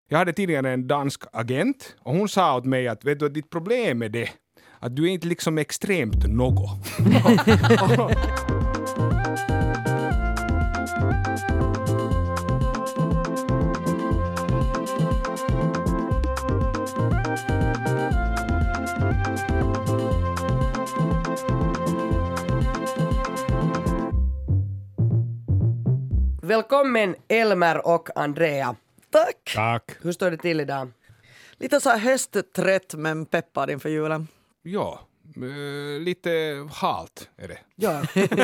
Jag hade tidigare en dansk agent och hon sa åt mig att vet du, ditt problem är det att du är inte liksom extremt något. Välkommen Elmer och Andrea. Tack. Tack. Hur står det till idag? Lite så här hösttrött men peppad inför julen. Ja, lite halt är det. Ja.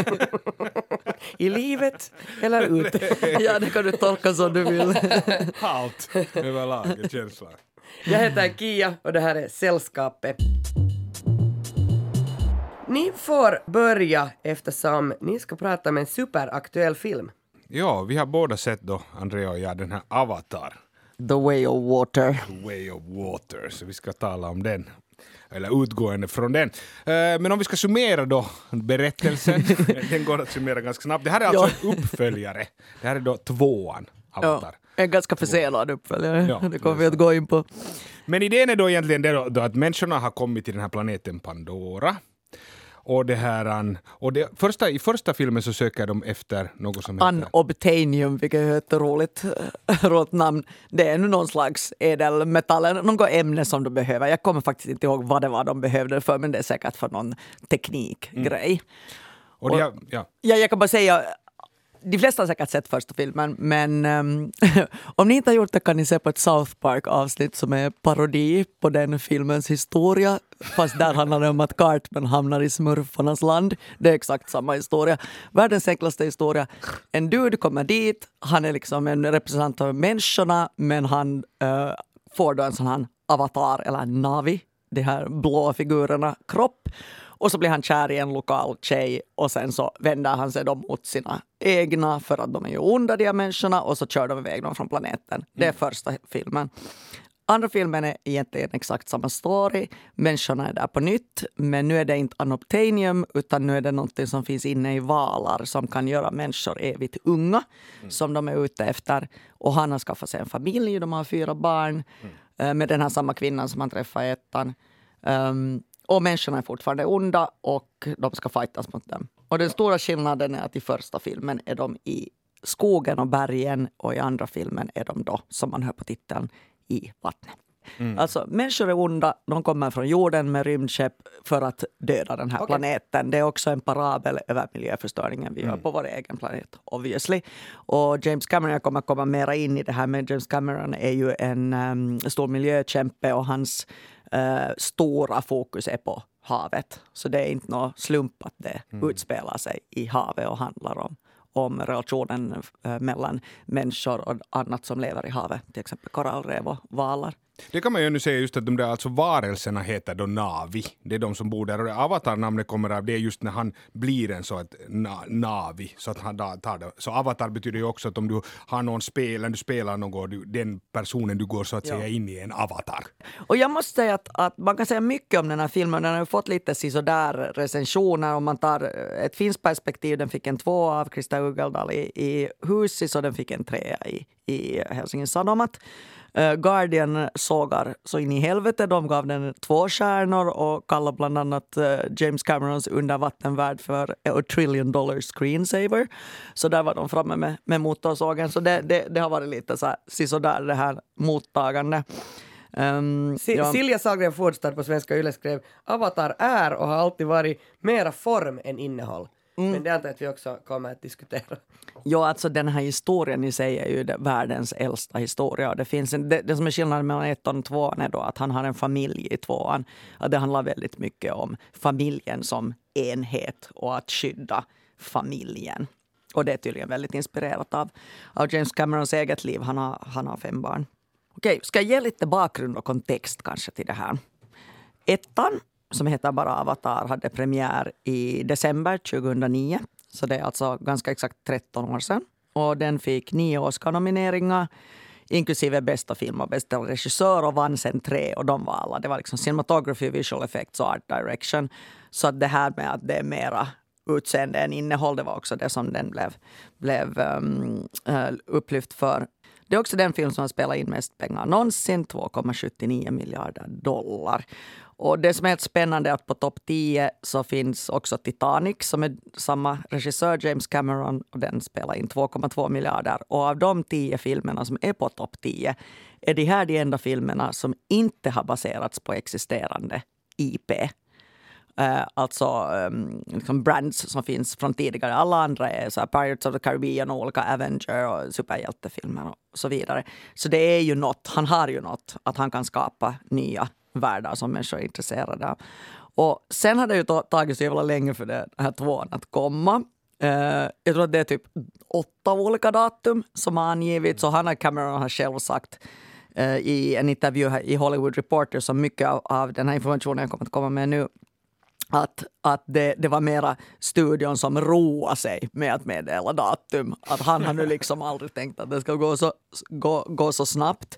I livet eller ute? Ja, det kan du tolka som du vill. Halt överlag är känslan. Jag heter Kia och det här är Sällskapet. Ni får börja eftersom ni ska prata om en superaktuell film. Ja, vi har båda sett då, Andrea och jag, den här Avatar. The Way of Water. The Way of Water, så vi ska tala om den. Eller utgående från den. Men om vi ska summera då berättelsen, den går att summera ganska snabbt. Det här är alltså en uppföljare. Det här är då 2:an, Avatar. Ja, en ganska försenad uppföljare. Ja, det kommer vi att gå in på. Men idén är då egentligen det då att människorna har kommit till den här planeten Pandora. Och det här, i första filmen så söker de efter något som heter Unobtainium, vilket är ett roligt namn. Det är nu någon slags ädelmetall, något ämne som de behöver. Jag kommer faktiskt inte ihåg vad det var de behövde för, men det är säkert för någon teknikgrej. Och jag kan bara säga, de flesta har säkert sett första filmen, men om ni inte har gjort det kan ni se på ett South Park-avsnitt som är parodi på den filmens historia. Fast där handlar det om att Cartman hamnar i smurfarnas land. Det är exakt samma historia. Världens enklaste historia. En dude kommer dit, han är liksom en representant av människorna, men han får då en sån här avatar eller navi, de här blå figurerna, kropp. Och så blir han kär i en lokal tjej och sen så vänder han sig då mot sina egna för att de är ju onda, de här människorna, och så kör de iväg dem från planeten. Det är första filmen. Andra filmen är egentligen exakt samma story. Människorna är där på nytt, men nu är det inte unobtainium utan nu är det något som finns inne i valar som kan göra människor evigt unga som de är ute efter. Och han har skaffat sig en familj, de har 4 barn med den här samma kvinnan som han träffade i ettan. Och människorna är fortfarande onda och de ska fightas mot dem. Och den stora skillnaden är att i första filmen är de i skogen och bergen och i andra filmen är de då, som man hör på titeln, i vattnet. Alltså människor är onda, de kommer från jorden med rymdskepp för att döda den här planeten. Det är också en parabel över miljöförstöringen vi gör på vår egen planet, obviously. Och James Cameron, kommer komma mera in i det här, men James Cameron är ju en stor miljökämpe och hans stora fokus är på havet. Så det är inte någon slump att det utspelar sig i havet och handlar om relationen mellan människor och annat som lever i havet. Till exempel korallrev och valar. Det kan man ju nu säga just att de där alltså varelserna heter då Navi. Det är de som bor där. Och Avatar-namnet kommer av det just när han blir en så ett Navi. Så att han tar det. Så Avatar betyder ju också att om du har någon spel, du spelar något, den personen du går så att säga in i en avatar. Och jag måste säga att man kan säga mycket om den här filmen. Den har fått lite sådär recensioner. Om man tar ett finskt perspektiv, den fick en 2 av Krista Ugeldal i Husis och den fick en 3 i Helsingin Sanomat. Guardian sågar så in i helvete. De gav den 2 stjärnor och kallar bland annat James Camerons undervattenvärld för $1 trillion screensaver. Så där var de framme med motorsågen. Så det har varit lite så där det här mottagande. Silja Sahlgren Fordstad på Svenska Yle skrev: Avatar är och har alltid varit mera form än innehåll. Men det är inte att vi också kommer att diskutera. Ja, alltså den här historien i sig är ju världens äldsta historia. Och det finns det som är skillnaden mellan 1 och 2 är då att han har en familj i 2:an. Att det handlar väldigt mycket om familjen som enhet och att skydda familjen. Och det är tydligen väldigt inspirerat av James Camerons eget liv. Han har 5 barn. Okej, ska jag ge lite bakgrund och kontext kanske till det här. 1:an, som heter bara Avatar, hade premiär i december 2009. Så det är alltså ganska exakt 13 år sedan. Och den fick 9 Oscar-nomineringar, inklusive bästa film och bästa regissör, och vann sen 3. Och de var alla. Det var liksom cinematography, visual effects och art direction. Så att det här med att det är mera utseende än innehåll, det var också det som den blev upplyft för. Det är också den film som har spelat in mest pengar någonsin, 2,79 miljarder dollar. Och det som är helt spännande är att på topp 10 så finns också Titanic som är samma regissör, James Cameron, och den spelar in 2,2 miljarder. Och av de 10 filmerna som är på topp 10 är de här de enda filmerna som inte har baserats på existerande IP. Alltså liksom brands som finns från tidigare. Alla andra är så här Pirates of the Caribbean och olika Avenger och superhjältefilmer och så vidare. Så det är ju något, han har ju något att han kan skapa nya världar som människor är intresserade av. Och sen har det ju tagit så jävla länge för den här 2:an att komma. Jag tror att det är typ 8 olika datum som har angivits. Och Hannah Cameron har själv sagt i en intervju i Hollywood Reporter, som mycket av den här informationen jag kommer att komma med nu, att det var mera studion som roade sig med att meddela datum. Att han har nu liksom aldrig tänkt att det ska gå så snabbt.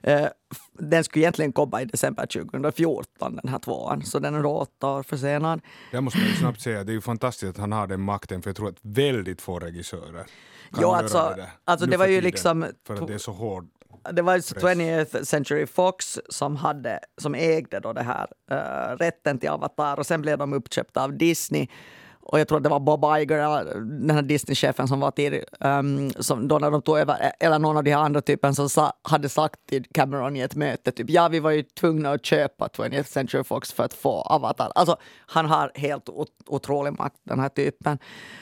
Den skulle egentligen komma i december 2014, den här 2:an. Så den är då 8 år försenad. Jag måste ju snabbt säga, det är ju fantastiskt att han har den makten, för jag tror att väldigt få regissörer kan göra alltså det var ju liksom... För att det är så hård. Det var 20th Century Fox som ägde då det här rätten till Avatar, och sen blev de uppköpta av Disney. Och jag tror att det var Bob Iger, den här Disney-chefen som var tidig, som då när de tog över, eller någon av de här andra typen som hade sagt till Cameron i ett möte typ, ja, vi var ju tvungna att köpa 20th Century Fox för att få Avatar. Alltså han har helt otrolig makt, den här typen.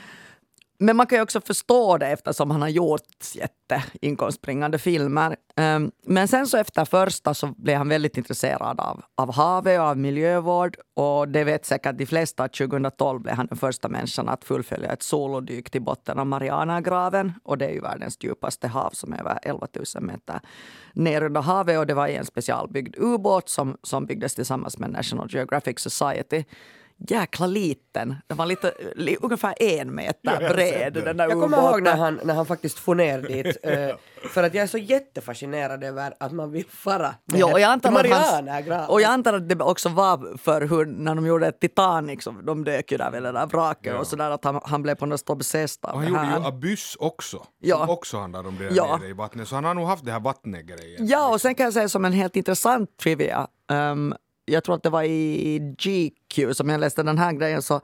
Men man kan ju också förstå det eftersom han har gjort jätteinkomstbringande filmer. Men sen så efter första så blev han väldigt intresserad av havet och av miljövård. Och det vet säkert de flesta att 2012 blev han den första människan att fullfölja ett solodyk till botten av Marianagraven. Och det är ju världens djupaste hav som är över 11 000 meter ner under havet. Och det var i en specialbyggd ubåt som byggdes tillsammans med National Geographic Society. Jäkla liten. Den var ungefär 1 meter bred. Den där jag kommer ihåg när han faktiskt får ner dit. För att jag är så jättefascinerad över att man vill fara med Marianagraven. Och jag antar att det också var för hur när de gjorde Titanic, så de dök ju där vid det där vraket och sådär, att han blev på något stå besäst av. Och han gjorde ju Abyss också. Som också handlar om det nere i vattnet. Så han har nog haft det här vattnet-grejen. Ja, och sen kan jag säga som en helt intressant trivia. Jag tror att det var i GQ som jag läste den här grejen, så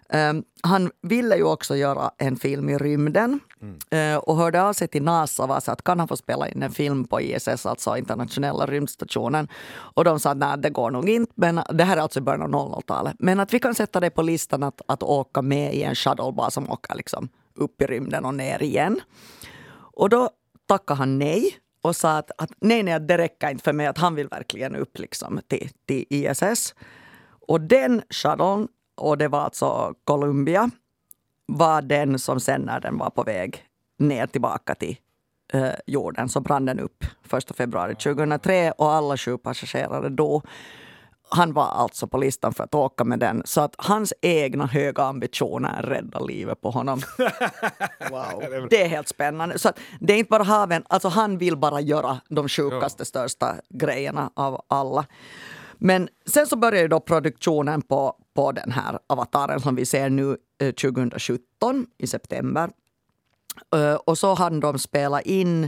han ville ju också göra en film i rymden och hörde av sig till NASA och var så att kan han få spela in en film på ISS, alltså internationella rymdstationen, och de sa att nej, det går nog inte, men det här är alltså i början av 00-talet, men att vi kan sätta det på listan att åka med i en shuttle bara som åker liksom upp i rymden och ner igen. Och då tackade han nej. Och sa att nej, det räcker inte för mig, att han vill verkligen upp liksom till ISS. Och den shuttlen, och det var alltså Columbia, var den som sen när den var på väg ner tillbaka till jorden, så brann den upp 1 februari 2003 och alla 7 passagerare då. Han var alltså på listan för att åka med den. Så att hans egna höga ambitioner räddar livet på honom. Wow. Det är helt spännande. Så att det är inte bara haven. Alltså han vill bara göra de sjukaste, största grejerna av alla. Men sen så börjar ju då produktionen på den här avataren som vi ser nu 2017 i september. Och så hann de spela in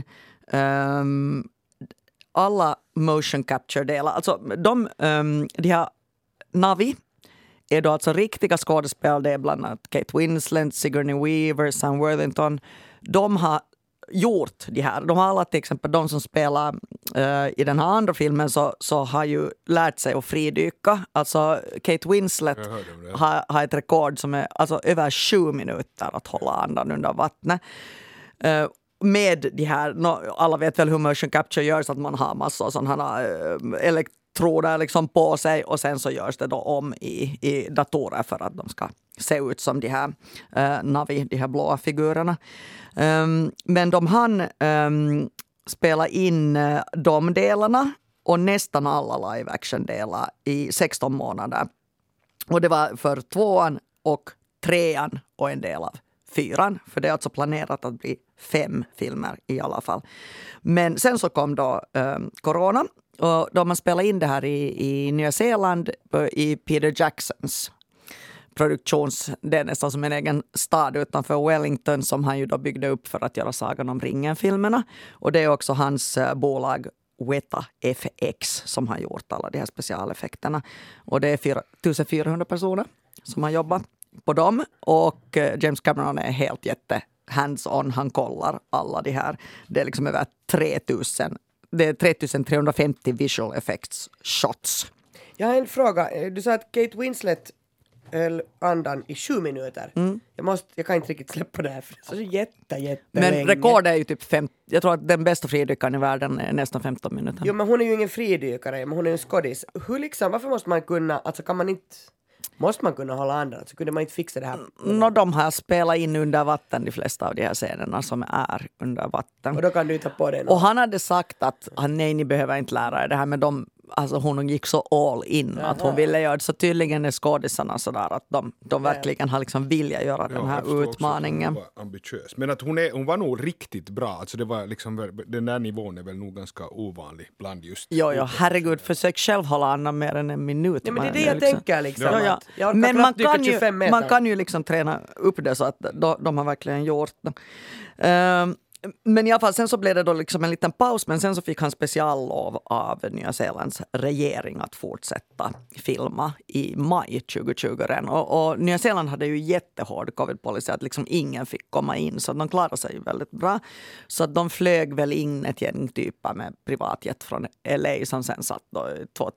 alla motion capture-delar. Alltså de här Navi är då alltså riktiga skådespelare. Det är bland annat Kate Winslet, Sigourney Weaver, Sam Worthington. De har gjort det här. De har alla, till exempel de som spelar i den här andra filmen så har ju lärt sig att fridyka. Alltså Kate Winslet har ett rekord som är alltså över 7 minuter att hålla andan under vattnet. Med de här, alla vet väl hur motion capture görs, att man har massor sådana elektroder liksom på sig och sen så görs det då om i datorer för att de ska se ut som de här Navi, de här blåa figurerna. Men de hann spela in de delarna och nästan alla live action-delar i 16 månader. Och det var för 2:an och 3:an och en del av 4:an. För det är alltså planerat att bli 5 filmer i alla fall. Men sen så kom då corona. Och då man spelade in det här i Nya Zeeland i Peter det är nästan som en egen stad utanför Wellington som han ju då byggde upp för att göra Sagan om ringen-filmerna. Och det är också hans bolag Weta FX som har gjort alla de här specialeffekterna. Och det är 1400 personer som har jobbat på dem. Och James Cameron är helt hands-on. Han kollar alla de här. Det är liksom över 3000. Det är 3350 visual effects shots. Jag har en fråga. Du sa att Kate Winslet höll andan i 7 minuter. Jag kan inte riktigt släppa det här för det är så jättelänge. Men rekord är ju typ 5. Jag tror att den bästa fridykaren i världen är nästan 15 minuter. Jo, men hon är ju ingen fridykare, men hon är en skådis. Varför måste man kunna, måste man kunna hålla andan? Så kunde man inte fixa det här? De har spelat in under vatten de flesta av de här scenerna som är under vatten. Och då kan du ta på det. Och han hade sagt att nej, ni behöver inte lära er det här, men hon gick så all in att hon ville göra det. Så tydligen är skådisarna sådär att de verkligen har liksom vilja göra den här utmaningen. Också var ambitiös. Men att hon var nog riktigt bra. Alltså det var liksom, den där nivån är väl nog ganska ovanlig bland just. Jo, herregud, försök själv hålla andan mer än en minut. Ja, men det är det jag tänker liksom. Ja. Men man kan ju liksom träna upp det så att de har verkligen gjort det. Men i alla fall, sen så blev det då liksom en liten paus, men sen så fick han speciallov av Nya Zeelands regering att fortsätta filma i maj 2020 redan. Och Nya Zeeland hade ju jättehård covid-policy att liksom ingen fick komma in, så de klarade sig ju väldigt bra. Så att de flög väl in ett gäng typer med privatjet från LA som sen satt då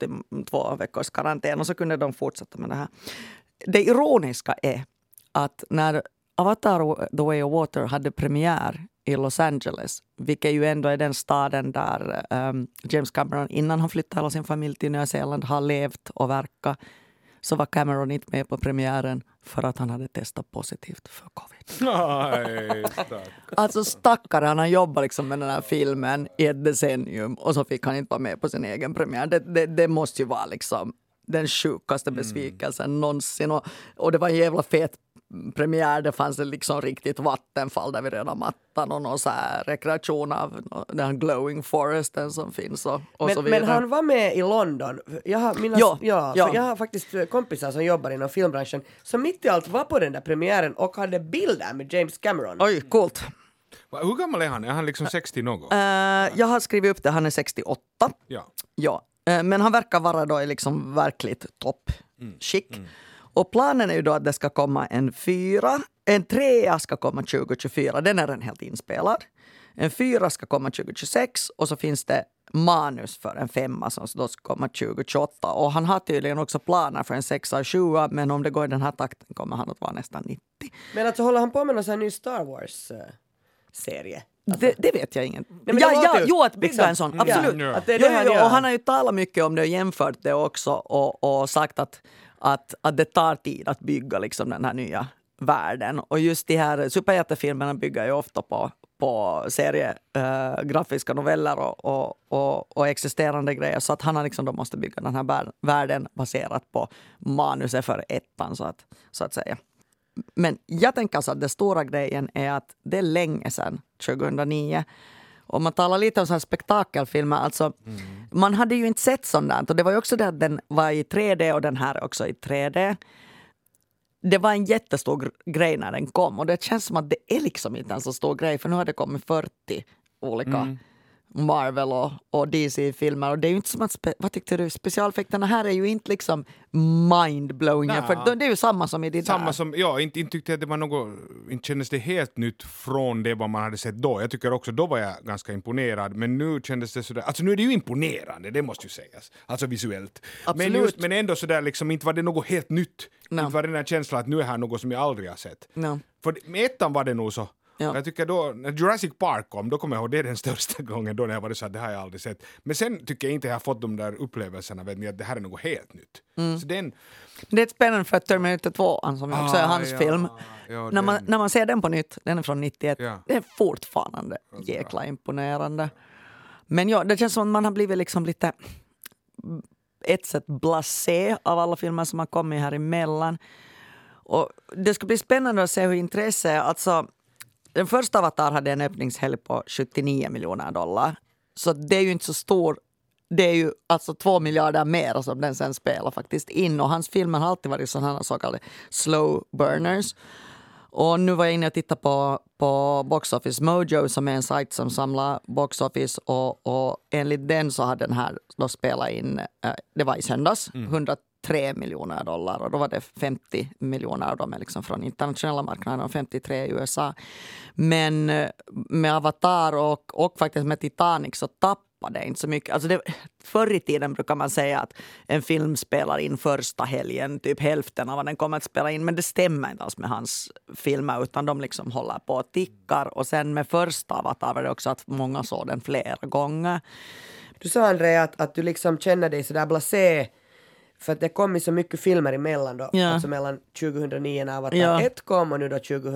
2 veckors karantän och så kunde de fortsätta med det här. Det ironiska är att när Avatar The Way of Water hade premiär i Los Angeles, vilket ju ändå är den staden där James Cameron innan han flyttade hela sin familj till Nya Zeeland har levt och verkat, så var Cameron inte med på premiären för att han hade testat positivt för covid. Nej, alltså stackare, han har jobbat liksom med den här filmen i ett decennium och så fick han inte vara med på sin egen premiär. Det måste ju vara liksom den sjukaste besvikelsen någonsin. Och det var en jävla fet premiär. Det fanns liksom riktigt vattenfall där vi redan mattan och någon så här rekreation av den här glowing foresten som finns. Och så vidare. Men han var med i London. Jag har faktiskt kompisar som jobbar inom filmbranschen som mitt i allt var på den där premiären och hade bilder med James Cameron. Oj, coolt. Hur gammal är han? Är han liksom 60 något? Jag har skrivit upp det. Han är 68. Ja. Men han verkar vara då i liksom verkligt toppskick. Och planen är ju då att det ska komma en 3 ska komma 2024. Den är redan helt inspelad. En 4 ska komma 2026 och så finns det manus för en 5 som då ska komma 2028. Och han har tydligen också planer för en 6 och 7, men om det går i den här takten kommer han att vara nästan 90. Men alltså håller han på med någon sån här ny Star Wars-serie? Alltså. Det vet jag ingen. Att bygga en sån, absolut. Ja. Och han har ju talat mycket om det och jämfört det också och sagt att det tar tid att bygga liksom den här nya världen. Och just de här superhjältefilmerna bygger ju ofta på grafiska noveller och existerande grejer. Så att han har liksom då måste bygga den här världen baserat på manuset för 1, så att säga. Men jag tänker alltså att den stora grejen är att det är länge sedan, 2009. Och man talar lite om så här spektakelfilmer. Alltså, man hade ju inte sett sånt där. Och det var ju också det att den var i 3D och den här är också i 3D. Det var en jättestor grej när den kom. Och det känns som att det är liksom inte en så stor grej. För nu har det kommit 40 olika Marvel och DC-filmer. Och det är ju inte som att, vad tyckte du? Specialeffekterna här är ju inte liksom mind-blowing. För det är ju samma som i det samma där. Som, inte tyckte jag att det var något, inte kändes det helt nytt från det vad man hade sett då. Jag tycker också, då var jag ganska imponerad. Men nu kändes det sådär, alltså nu är det ju imponerande, det måste ju sägas. Alltså visuellt. Men ändå sådär liksom, inte var det något helt nytt. No. Inte var det den här känslan att nu är här något som jag aldrig har sett. No. För med 1 var det nog så. Ja. Jag tycker då, när Jurassic Park kom, då kommer jag ihåg, det är den största gången då när jag var så att det har jag aldrig sett. Men sen tycker jag inte jag har fått de där upplevelserna, vet ni, att det här är något helt nytt. Så det är ett spännande för Terminator 2, som också är hans film. Ja, när man ser den på nytt, den är från 91, det är fortfarande jäkla imponerande. Men det känns som att man har blivit liksom lite ett sätt blasé av alla filmer som har kommit här emellan. Och det ska bli spännande att se hur intresse är. Alltså, den första Avatar hade en öppningshelg på $79 miljoner. Så det är ju inte så stor det är ju alltså 2 miljarder mer som den sen spelar faktiskt in. Och hans filmer har alltid varit sådana så kallade slow burners. Och nu var jag inne och tittade på Box Office Mojo som är en sajt som samlar Box Office. Och enligt den så har den här då spelat in, det var i söndags, 103 miljoner dollar. Och då var det 50 miljoner av dem liksom från internationella marknaden och 53 i USA. Men med Avatar och faktiskt med Titanic så tappade det inte så mycket. Alltså förr i tiden brukar man säga att en film spelar in första helgen, typ hälften av vad den kommer att spela in. Men det stämmer inte alls med hans filmer utan de liksom håller på och tickar. Och sen med första Avatar var det också att många såg den flera gånger. Du sa Andrea att du liksom känner dig sådär blasé för att det kom så mycket filmer emellan då. Ja. Alltså mellan 2009 när Avatar 1 kom och nu då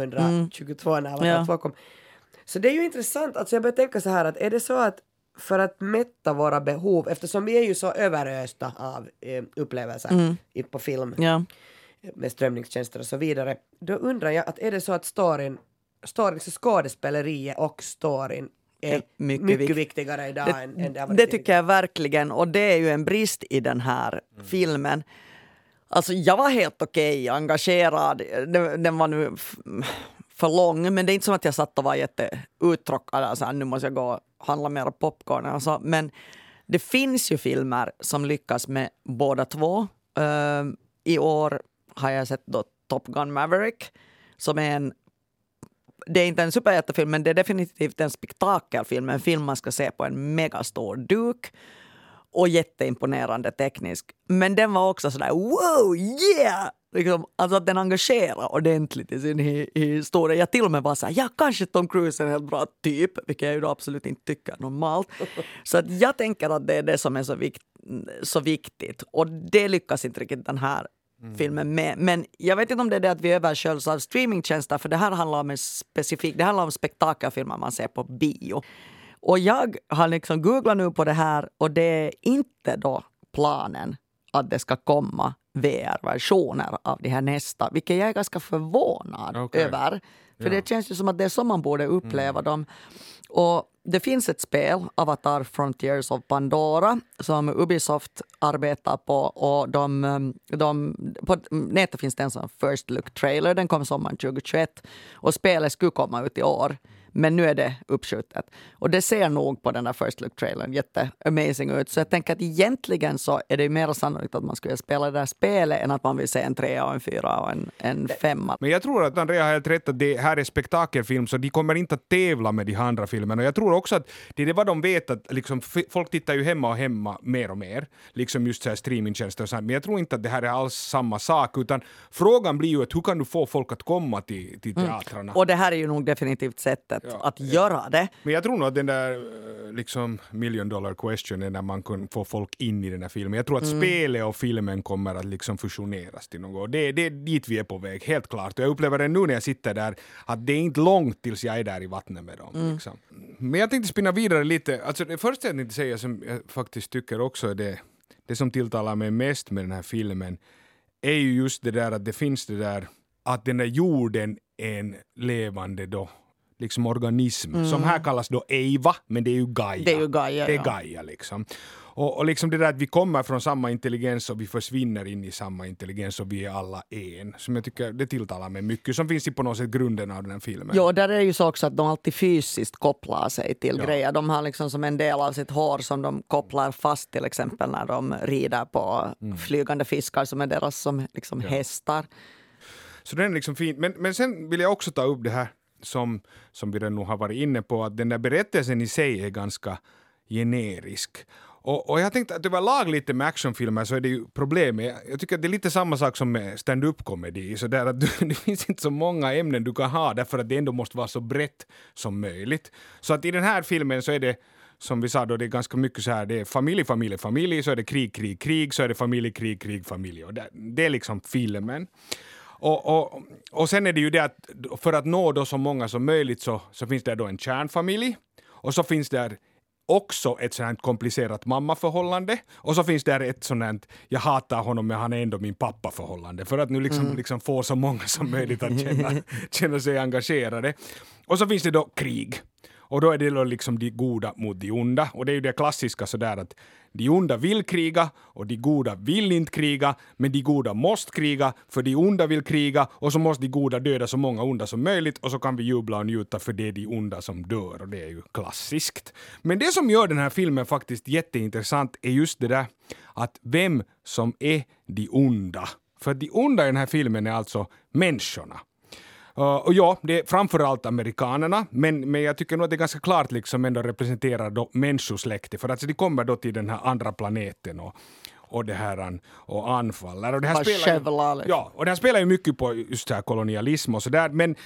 2022 när Avatar 2 kom. Så det är ju intressant. Alltså jag börjar tänka så här att är det så att för att mätta våra behov, eftersom vi är ju så överösta av upplevelser på film med strömningstjänster och så vidare, då undrar jag att är det så att storyn skådespeleriet och storyn är mycket viktigare idag än det har varit. Det tycker jag verkligen, och det är ju en brist i den här filmen. Alltså jag var helt okej, engagerad. Den var nu för lång, men det är inte som att jag satt och var jätteuttråkad. Alltså, nu måste jag gå och handla mer popcorn. Alltså. Men det finns ju filmer som lyckas med båda två. I år har jag sett då Top Gun Maverick som är det är inte en superhjältefilm, men det är definitivt en spektakelfilm. En film man ska se på en megastor duk. Och jätteimponerande teknisk. Men den var också sådär, wow, yeah! Liksom, alltså att den engagerar ordentligt i sin historia. Jag till och med var såhär, ja kanske Tom Cruise är en helt bra typ. Vilket jag ju då absolut inte tycker normalt. Så att jag tänker att det är det som är så viktigt. Och det lyckas inte riktigt den här filmen med. Men jag vet inte om det är det att vi översköljs av streamingtjänster. För det här handlar om det handlar om spektakelfilmer man ser på bio. Och jag har liksom googlat nu på det här och det är inte då planen att det ska komma VR-versioner av det här nästa. Vilket jag är ganska förvånad över. För det känns ju som att det är så man borde uppleva dem. Och det finns ett spel, Avatar Frontiers of Pandora, som Ubisoft arbetar på. Och på nätet finns det en sån first look trailer. Den kom sommaren 2021. Och spelet skulle komma ut i år. Men nu är det uppskjutet. Och det ser nog på den där first look-trailern jätteamazing ut. Så jag tänker att egentligen så är det mer sannolikt att man skulle spela det där spelet än att man vill se en 3 och en 4 och en 5. Men jag tror att Andrea har helt rätt att det här är spektakelfilm så de kommer inte att tävla med de andra filmerna. Och jag tror också att det är vad de vet att liksom, folk tittar ju hemma mer och mer. Liksom just så här streamingtjänster och sånt. Men jag tror inte att det här är alls samma sak. Utan frågan blir ju att hur kan du få folk att komma till teatrarna? Och det här är ju nog definitivt sättet att göra det. Men jag tror nog att den där liksom $1 million question är när man kan få folk in i den här filmen. Jag tror att spelet och filmen kommer att liksom fusioneras till något. Det är dit vi är på väg, helt klart. Och jag upplever det nu när jag sitter där att det är inte långt tills jag är där i vattnet med dem. Liksom. Men jag tänkte spinna vidare lite. Alltså det första jag tänkte säga som jag faktiskt tycker också är det som tilltalar mig mest med den här filmen är ju just det där att det finns det där att den där jorden är en levande då liksom organism, som här kallas då Eva, men det är ju Gaia. Det är ju Gaia, det är Gaia liksom. Och liksom det där att vi kommer från samma intelligens och vi försvinner in i samma intelligens och vi är alla en. Som jag tycker, det tilltalar mig mycket. Som finns i på något sätt grunden av den här filmen. Ja, där är ju så också att de alltid fysiskt kopplar sig till grejer. De har liksom som en del av sitt hår som de kopplar fast till exempel när de rider på flygande fiskar som är deras som liksom hästar. Så den är liksom fin. Men sen vill jag också ta upp det här som vi redan nog har varit inne på, att den där berättelsen i sig är ganska generisk. Och jag tänkte att överlag lite med actionfilmer så är det ju problemet. Jag tycker att det är lite samma sak som med stand-up-komedi. Så där att det finns inte så många ämnen du kan ha därför att det ändå måste vara så brett som möjligt. Så att i den här filmen så är det, som vi sa då, det är ganska mycket så här, det är familj, så är det krig, så är det familj, familj. Och det är liksom filmen. Och sen är det ju det att för att nå då så många som möjligt så finns det då en kärnfamilj och så finns det också ett sådant komplicerat mammaförhållande och så finns det ett sådant jag hatar honom men han är ändå min pappaförhållande för att nu liksom få så många som möjligt att känna sig engagerade. Och så finns det då krig. Och då är det liksom de goda mot de onda. Och det är ju det klassiska sådär att de onda vill kriga och de goda vill inte kriga, men de goda måste kriga för de onda vill kriga och så måste de goda döda så många onda som möjligt och så kan vi jubla och njuta för det är de onda som dör och det är ju klassiskt. Men det som gör den här filmen faktiskt jätteintressant är just det där att vem som är de onda. För de onda i den här filmen är alltså människorna. Och ja, det är framförallt amerikanerna, men jag tycker nog att det är ganska klart liksom ändå representerar då människosläktet, för alltså de kommer då till den här andra planeten och det här och anfaller. Och det här spelar ju mycket på just här kolonialism och sådär, men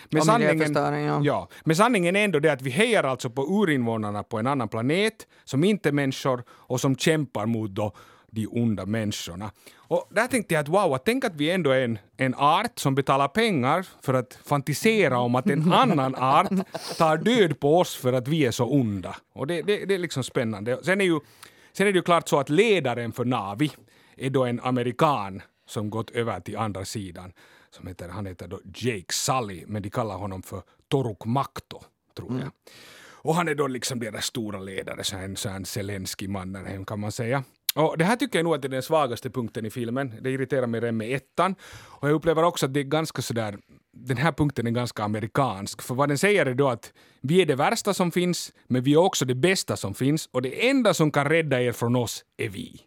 sanningen är ändå det att vi hejar alltså på urinvånarna på en annan planet som inte är människor och som kämpar mot då de onda människorna. Och där tänkte jag att tänk att vi ändå är en art som betalar pengar för att fantisera om att en annan art tar död på oss för att vi är så onda. Och det är liksom spännande. Sen är det ju klart så att ledaren för Navi är då en amerikan som gått över till andra sidan. Han heter då Jake Sully, men de kallar honom för Toruk Makto, tror jag. Och han är då liksom deras stora ledare, så en Zelensky-mannen kan man säga. Och det här tycker jag nog att är den svagaste punkten i filmen. Det irriterar mig redan med ettan. Och jag upplever också att det är ganska sådär, den här punkten är ganska amerikansk. För vad den säger är då att vi är det värsta som finns, men vi är också det bästa som finns. Och det enda som kan rädda er från oss är vi.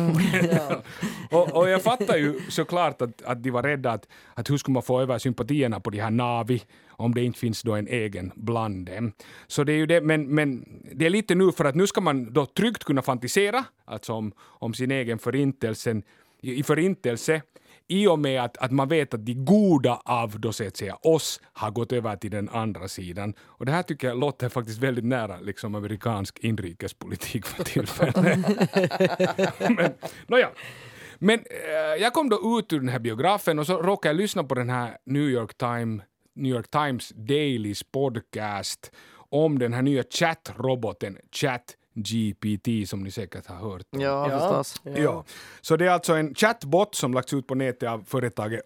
Och jag fattar ju såklart att de var rädda att hur skulle man få över sympatierna på de här Navi om det inte finns då en egen bland dem. Så det är ju det, men det är lite nu för att nu ska man då tryggt kunna fantisera alltså om sin egen förintelse i och med att man vet att de goda av då så att säga oss har gått över till den andra sidan. Och det här tycker jag låter faktiskt väldigt nära liksom amerikansk inrikespolitik för tillfället. Men jag kom då ut ur den här biografen och så råkade jag lyssna på den här New York Times Dailys podcast om den här nya chattroboten ChatGPT som ni säkert har hört om. Ja, förstås. Ja. Så det är alltså en chatbot som lagts ut på nätet av företaget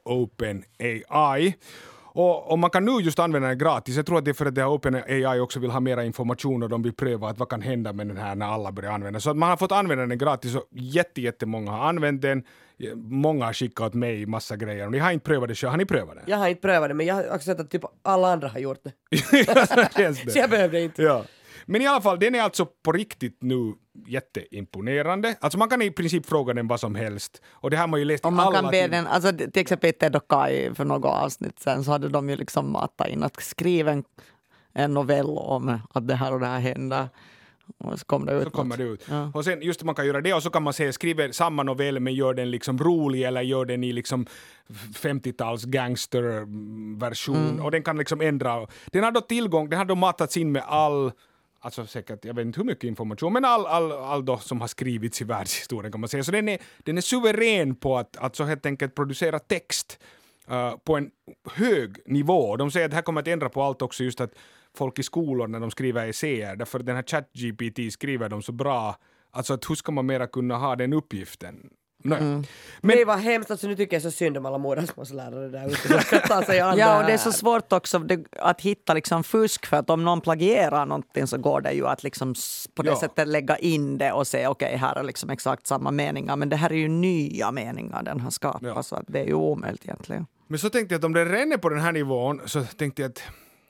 OpenAI. Och man kan nu just använda den gratis. Jag tror att det är för att det här OpenAI också vill ha mera information och de vill pröva att vad kan hända med den här när alla börjar använda. Så att man har fått använda den gratis och jättemånga har använt den. Många har skickat åt mig massa grejer. Och ni har inte prövat det själv. Har ni prövat det? Jag har inte prövat det, men jag har också sett att typ alla andra har gjort det. det. Så jag behövde inte. Ja. Men i alla fall, den är alltså på riktigt nu jätteimponerande. Alltså man kan i princip fråga den vad som helst. Och det här har man ju läst i alla... man kan be den, alltså till exempel Ted och Kai för något avsnitt sen så hade de ju liksom matat in att skriva en novell om att det här och det här händer. Och så kommer det ut. Ja. Och sen just man kan göra det och så kan man säga skriva samma novell men gör den liksom rolig eller gör den i liksom 50-tals gangsterversion och den kan liksom ändra. Den har då tillgång, den har då matats in med all, alltså säkert, jag vet inte hur mycket information, men all då som har skrivits i världshistorien kan man säga. Så den är suverän på att så helt enkelt producera text på en hög nivå. De säger att det här kommer att ändra på allt också, just att folk i skolor när de skriver essäer, därför den här ChatGPT skriver de så bra, alltså att hur ska man mera kunna ha den uppgiften? Men det var hemskt, alltså nu tycker jag så synd om alla modersmålslärare där ute som ska ta sig an. Ja, och det är så svårt också att hitta liksom fusk, för att om någon plagierar någonting så går det ju att liksom på det sättet lägga in det och säga okej, här är liksom exakt samma meningar, men det här är ju nya meningar den har skapat, så att det är ju omöjligt egentligen. Men så tänkte jag att om det ränner på den här nivån så tänkte jag att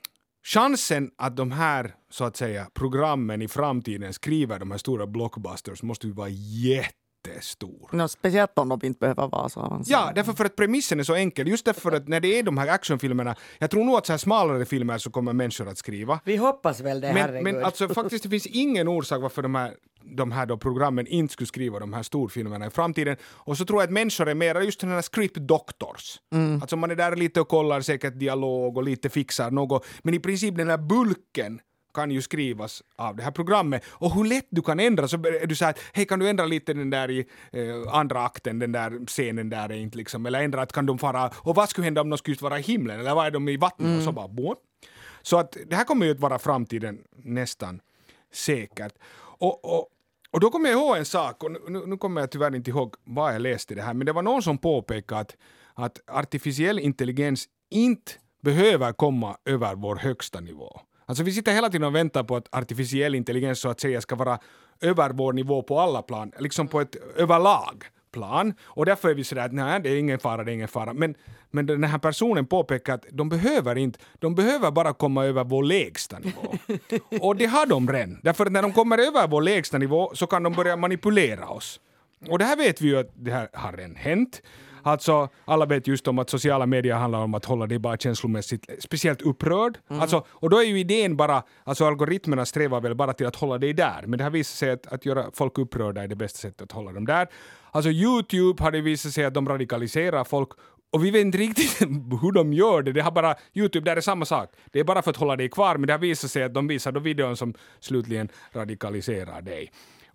chansen att de här så att säga programmen i framtiden skriver de här stora blockbusters måste ju vara jättestor. Speciellt om de inte behöver vara så avancerade. Ja, därför för att premissen är så enkel. Just därför att när det är de här actionfilmerna, jag tror nog att så här smalare filmer så kommer människor att skriva. Vi hoppas väl det, herregud. Men alltså faktiskt det finns ingen orsak varför de här då programmen inte skulle skriva de här storfilmerna i framtiden. Och så tror jag att människor är mer just den här script doctors. Alltså man är där lite och kollar säkert dialog och lite fixar något. Men i princip den här bulken kan ju skrivas av det här programmet. Och hur lätt du kan ändra, så är du så här, hej, kan du ändra lite den där i andra akten, den där scenen där är inte liksom, eller ändra att kan de fara, och vad skulle hända om de skulle vara i himlen, eller vad är de i vattnet, och så bara boom. Så att det här kommer ju att vara framtiden nästan säkert. Och då kommer jag ihåg en sak, och nu kommer jag tyvärr inte ihåg vad jag läste det här, men det var någon som påpekade att artificiell intelligens inte behöver komma över vår högsta nivå. Alltså vi sitter hela tiden och väntar på att artificiell intelligens så att säga ska vara över vår nivå på alla plan, liksom på ett överlag plan. Och därför är vi sådär att nej, det är ingen fara. Men den här personen påpekar att de behöver bara komma över vår lägsta nivå. Och det har de redan. Därför att när de kommer över vår lägsta nivå så kan de börja manipulera oss. Och det här vet vi ju att det här har redan hänt. Alltså, alla vet just om att sociala medier handlar om att hålla dig bara känslomässigt speciellt upprörd. Alltså, och då är ju idén bara, alltså algoritmerna strävar väl bara till att hålla dig där. Men det har visat sig att göra folk upprörda är det bästa sättet att hålla dem där. Alltså YouTube har det visat sig att de radikaliserar folk. Och vi vet inte riktigt hur de gör det. Det har bara, YouTube, där är samma sak. Det är bara för att hålla dig kvar, men det har visat sig att de visar då videon som slutligen radikaliserar dig.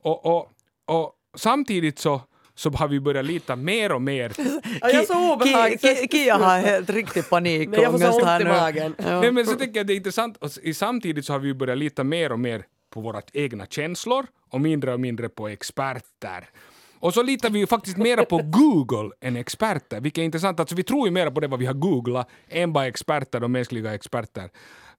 Och samtidigt så har vi börjat lita mer och mer. Jag är så obehaglig. Kia har helt riktigt panik. Jag får så ont i magen. Nej, men så tycker jag det är intressant. Och samtidigt så har vi börjat lita mer och mer på våra egna känslor och mindre på experter. Och så litar vi ju faktiskt mer på Google än experter, vilket är intressant. Alltså vi tror ju mer på det vad vi har googlat än vad experter och mänskliga experter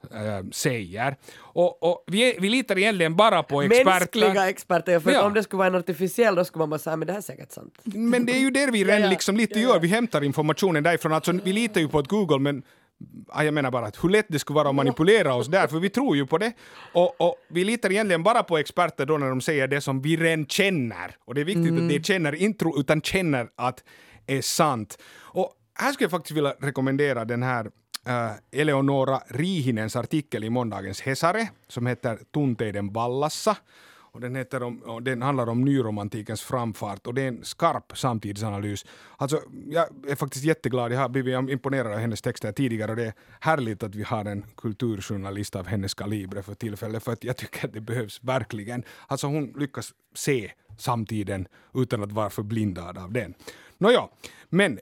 säger. Och vi litar egentligen bara på experter. Mänskliga experter, för om det skulle vara en artificiell då skulle man bara säga, men det här är säkert sant. Men det är ju det vi redan liksom lite gör. Vi hämtar informationen därifrån. Alltså vi litar ju på att Google, men jag menar bara att hur lätt det skulle vara att manipulera oss där, för vi tror ju på det. Och vi litar egentligen bara på experter då när de säger det som vi redan känner. Och det är viktigt att det känner inte tro, utan känner att är sant. Och här skulle jag faktiskt vilja rekommendera den här Eleonora Rihinens artikel i måndagens Hesare som heter Tunteiden vallassa. Och den handlar om nyromantikens framfart och det är en skarp samtidsanalys. Alltså, jag är faktiskt jätteglad. Jag har blivit imponerad av hennes texter tidigare och det är härligt att vi har en kulturjournalist av hennes kaliber för tillfället, för att jag tycker att det behövs verkligen. Alltså hon lyckas se samtiden utan att vara förblindad av den. Nåja, men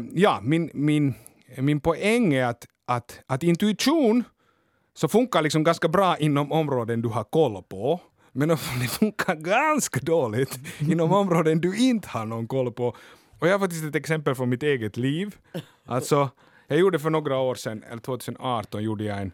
min poäng är att intuition så funkar liksom ganska bra inom områden du har koll på. Men det funkar ganska dåligt inom områden du inte har någon koll på. Och jag har faktiskt ett exempel från mitt eget liv. Alltså, jag gjorde för några år sedan, eller 2018, gjorde jag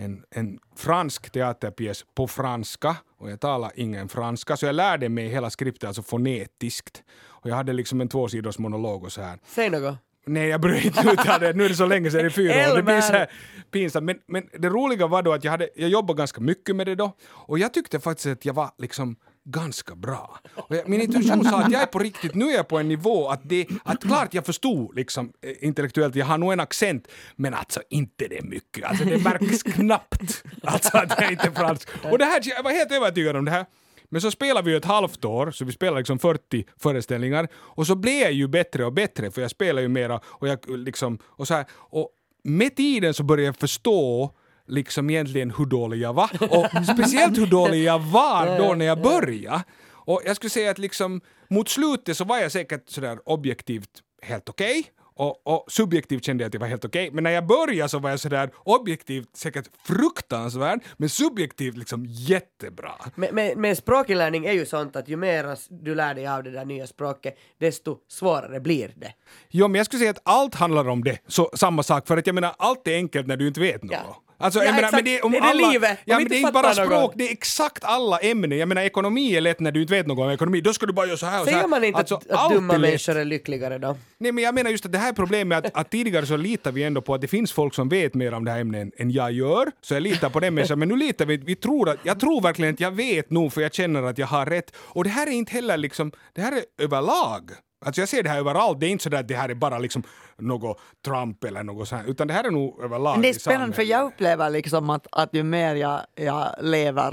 en fransk teaterpjäs på franska. Och jag talar ingen franska, så jag lärde mig hela skriptet, alltså fonetiskt. Och jag hade liksom en 2-sidors monolog och så här. Säg något. Nej, jag började inte uttala det. Nu är det så länge sedan, det är 4 år. Det blir så här pinsamt. Men det roliga var då att jag jobbade ganska mycket med det då. Och jag tyckte faktiskt att jag var liksom ganska bra. Och min intuition sa att jag är på riktigt, nu är jag på en nivå att klart jag förstod liksom intellektuellt, jag har nog en accent, men alltså inte det mycket. Alltså det märks knappt alltså att jag inte är fransk. Och det här, jag var helt övertygad om det här. Men så spelar vi ju ett halvt år, så vi spelar liksom 40 föreställningar. Och så blev jag ju bättre och bättre, för jag spelar ju mera. Och jag liksom, och så här, och med tiden så började jag förstå liksom egentligen hur dålig jag var. Och speciellt hur dålig jag var då när jag började. Och jag skulle säga att liksom mot slutet så var jag säkert sådär objektivt helt okej. Och subjektivt kände jag att det var helt okej. Men när jag började så var jag sådär objektivt säkert fruktansvärd, men subjektivt liksom jättebra. Men språkinlärning är ju sånt att ju mer du lär dig av det där nya språket, desto svårare blir det. Jo, men jag skulle säga att allt handlar om det. Så samma sak, för att jag menar, allt är enkelt när du inte vet något. Ja. Alltså, jag menar, men det är livet. Ja, men det är inte bara språk, något. Det är exakt alla ämnen. Jag menar, ekonomi är lätt när du inte vet något om ekonomi. Då ska du bara göra så här och så här. Säger man inte alltså, att dumma människor är lyckligare då? Nej, men jag menar just att det här problemet att tidigare så litar vi ändå på att det finns folk som vet mer om det här ämnen än jag gör. Så jag litar på det med men nu litar jag tror verkligen att jag vet nog, för jag känner att jag har rätt. Och det här är inte heller liksom, det här är överlag. Alltså jag ser det här överallt, det är inte så att det här är bara liksom något Trump eller något sånt, utan det här är nog överlag. Men det är spännande, för jag upplever liksom att ju mer jag lever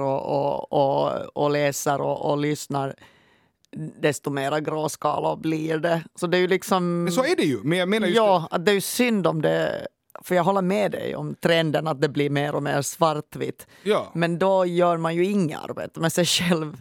och läser och lyssnar, desto mera gråskalor blir det. Så det är ju liksom... Men så är det ju, men jag menar just att det är ju synd om det. För jag håller med dig om trenden att det blir mer och mer svartvitt. Ja. Men då gör man ju inget arbete med sig själv.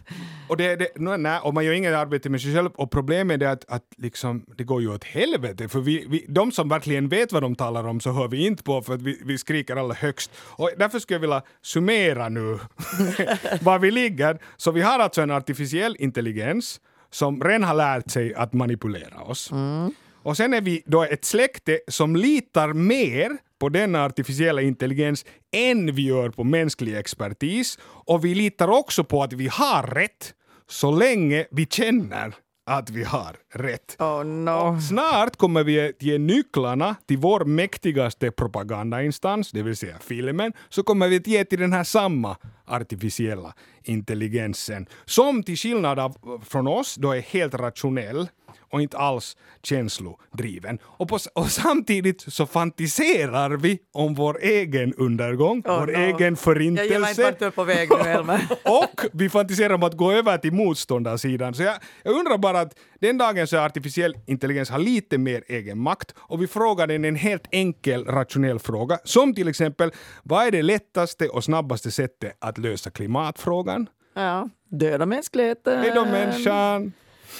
Och och man gör inget arbete med sig själv. Och problemet är att liksom, det går ju åt helvete. För de som verkligen vet vad de talar om så hör vi inte på, för att vi skriker alla högst. Och därför skulle jag vilja summera nu var vi ligger. Så vi har alltså en artificiell intelligens som redan har lärt sig att manipulera oss. Och sen är vi då ett släkte som litar mer på denna artificiella intelligens än vi gör på mänsklig expertis, och vi litar också på att vi har rätt så länge vi känner att vi har rätt. Oh no. Snart kommer vi att ge nycklarna till vår mäktigaste propagandainstans, det vill säga filmen, så kommer vi att ge till den här samma artificiella intelligensen, som till skillnad från oss då är helt rationell och inte alls känslodriven. Och samtidigt så fantiserar vi om vår egen undergång, vår egen förintelse. Jag gillar inte vart du är på väg nu, Elmer. Och vi fantiserar om att gå över till motståndarsidan. Så jag undrar bara att den dagen så artificiell intelligens har lite mer egen makt, och vi frågar den en helt enkel rationell fråga, som till exempel, vad är det lättaste och snabbaste sättet att lösa klimatfrågan? Ja, döda mänskligheten. Hej då människan!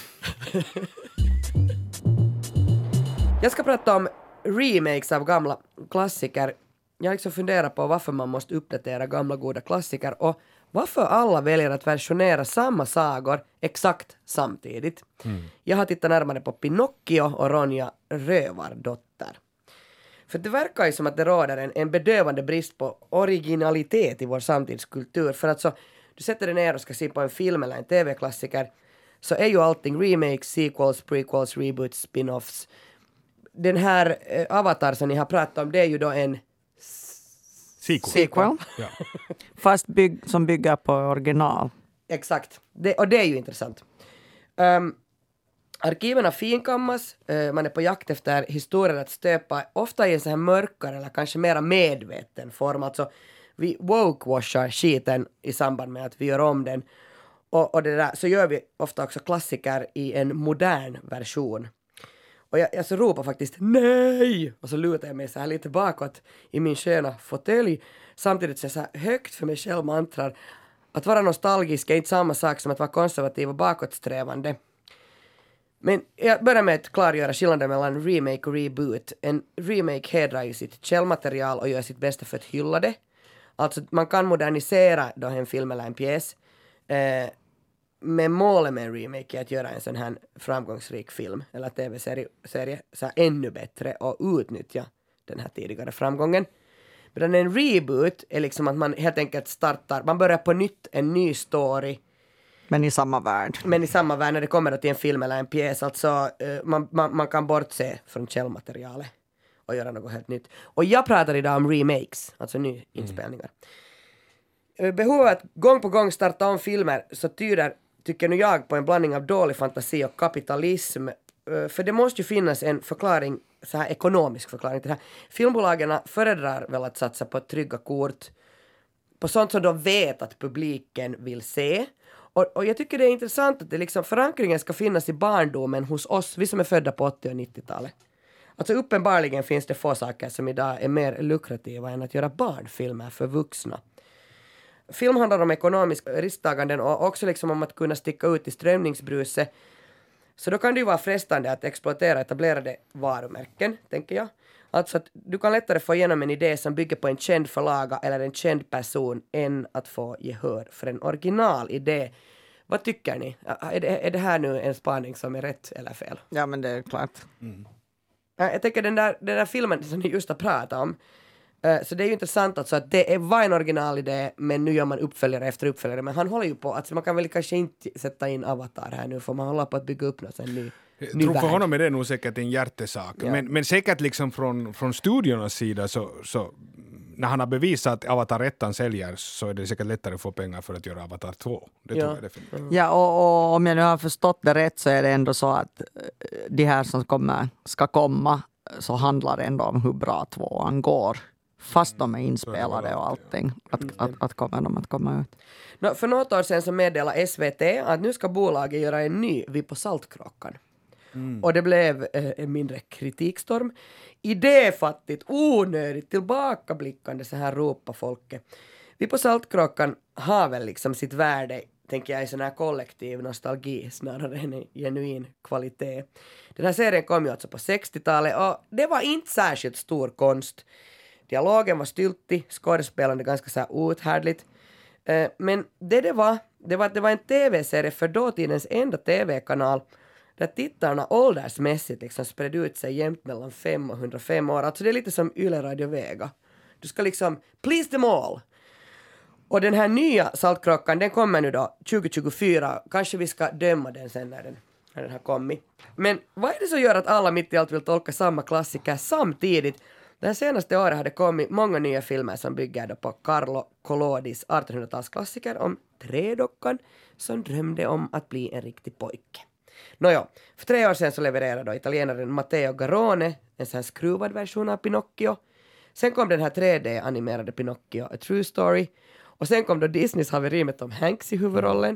Jag ska prata om remakes av gamla klassiker. Jag har liksom funderat på varför man måste uppdatera gamla goda klassiker och varför alla väljer att versionera samma sagor exakt samtidigt. Jag har tittat närmare på Pinocchio och Ronja Rövardotter. För det verkar ju som att det råder en bedövande brist på originalitet i vår samtidskultur. För att så, du sätter dig ner och ska se på en film eller en tv-klassiker, så är ju allting remakes, sequels, prequels, reboots, spin-offs. Den här Avatar som ni har pratat om, det är ju då en sequel. Ja. Fast som bygger på original. Exakt. Och det är ju intressant. Arkiven finkammas, man är på jakt efter historier att stöpa, ofta i en så här mörkare eller kanske mera medveten form. Alltså, vi woke-washar skiten i samband med att vi gör om den. Och det där, så gör vi ofta också klassiker i en modern version. Och jag så ropar faktiskt nej! Och så lutar jag mig så här lite bakåt i min sköna fåtölj. Samtidigt så jag så här högt för mig själv mantrar att vara nostalgisk är inte samma sak som att vara konservativ och bakåtsträvande. Men jag börjar med att klargöra skillnaden mellan remake och reboot. En remake hedrar ju sitt källmaterial och gör sitt bästa för att hylla det. Alltså man kan modernisera då en film eller en pjäs. Men målet med en remake är att göra en sån här framgångsrik film eller tv-serie så här ännu bättre och utnyttja den här tidigare framgången. Men en reboot är liksom att man helt enkelt startar, man börjar på nytt, en ny story. Men i samma värld. När det kommer till en film eller en pjäs. Alltså man kan bortse från källmaterialet och göra något helt nytt. Och jag pratar idag om remakes, alltså nyinspelningar. Behovet att gång på gång starta om filmer så tycker nu jag på en blandning av dålig fantasi och kapitalism. För det måste ju finnas en förklaring, så här ekonomisk förklaring till det här. Filmbolagen föredrar väl att satsa på trygga kort, på sånt som de vet att publiken vill se. Och jag tycker det är intressant att det liksom förankringen ska finnas i barndomen hos oss, vi som är födda på 80- och 90-talet. Alltså uppenbarligen finns det få saker som idag är mer lukrativa än att göra barnfilmer för vuxna. Film handlar om ekonomisk risktaganden och också liksom om att kunna sticka ut i strömningsbruset. Så då kan det ju vara frestande att exploatera etablerade varumärken, tänker jag. Alltså att du kan lättare få igenom en idé som bygger på en känd förlaga eller en känd person än att få gehör för en original idé. Vad tycker ni? Är det här nu en spaning som är rätt eller fel? Ja, men det är klart. Jag tänker den där filmen som ni just har pratat om. Så det är ju intressant alltså att det var en originalidé, men nu gör man uppföljare efter uppföljare. Men han håller ju på, alltså man kan väl kanske inte sätta in Avatar här nu, för man håller på att bygga upp något ny jag tror för honom är det nog säkert en hjärtesak. Ja. Men säkert liksom från studiornas sida så när han har bevisat att Avatar 1 säljer, så är det säkert lättare att få pengar för att göra Avatar 2. Det tror jag definitivt. Ja, och om jag nu har förstått det rätt så är det ändå så att de här som ska komma så handlar det ändå om hur bra 2:an går. Fast de är inspelade och allting. Att kommer de att komma ut. För något år sedan så meddelade SVT att nu ska bolaget göra en ny Vi på Saltkråkan. Och det blev en mindre kritikstorm. Idéfattigt, onödigt, tillbakablickande, så här ropar folket. Vi på Saltkråkan har väl liksom sitt värde, tänker jag, i sån här kollektiv nostalgi snarare än en genuin kvalitet. Den här serien kom ju alltså på 60-talet och det var inte särskilt stor konst. Dialogen var styltig, skådespelande ganska så här uthärdligt. Men det var en tv-serie för dåtidens enda tv-kanal där tittarna åldersmässigt liksom spred ut sig jämt mellan 5 och 105 år. Alltså det är lite som Yle Radio Vega. Du ska liksom please them all. Och den här nya Saltkråkan, den kommer nu då 2024. Kanske vi ska döma den sen när den har kommit. Men vad är det som gör att alla mitt i allt vill tolka samma klassiker samtidigt? Det här senaste året har det kommit många nya filmer som bygger då på Carlo Collodis 1800-talsklassiker om trädockan som drömde om att bli en riktig pojke. Nåja, för 3 år sedan så levererade då italienaren Matteo Garrone en sån här skruvad version av Pinocchio. Sen kom den här 3D-animerade Pinocchio, A True Story. Och sen kom då Disneys haveri med Tom Hanks i huvudrollen.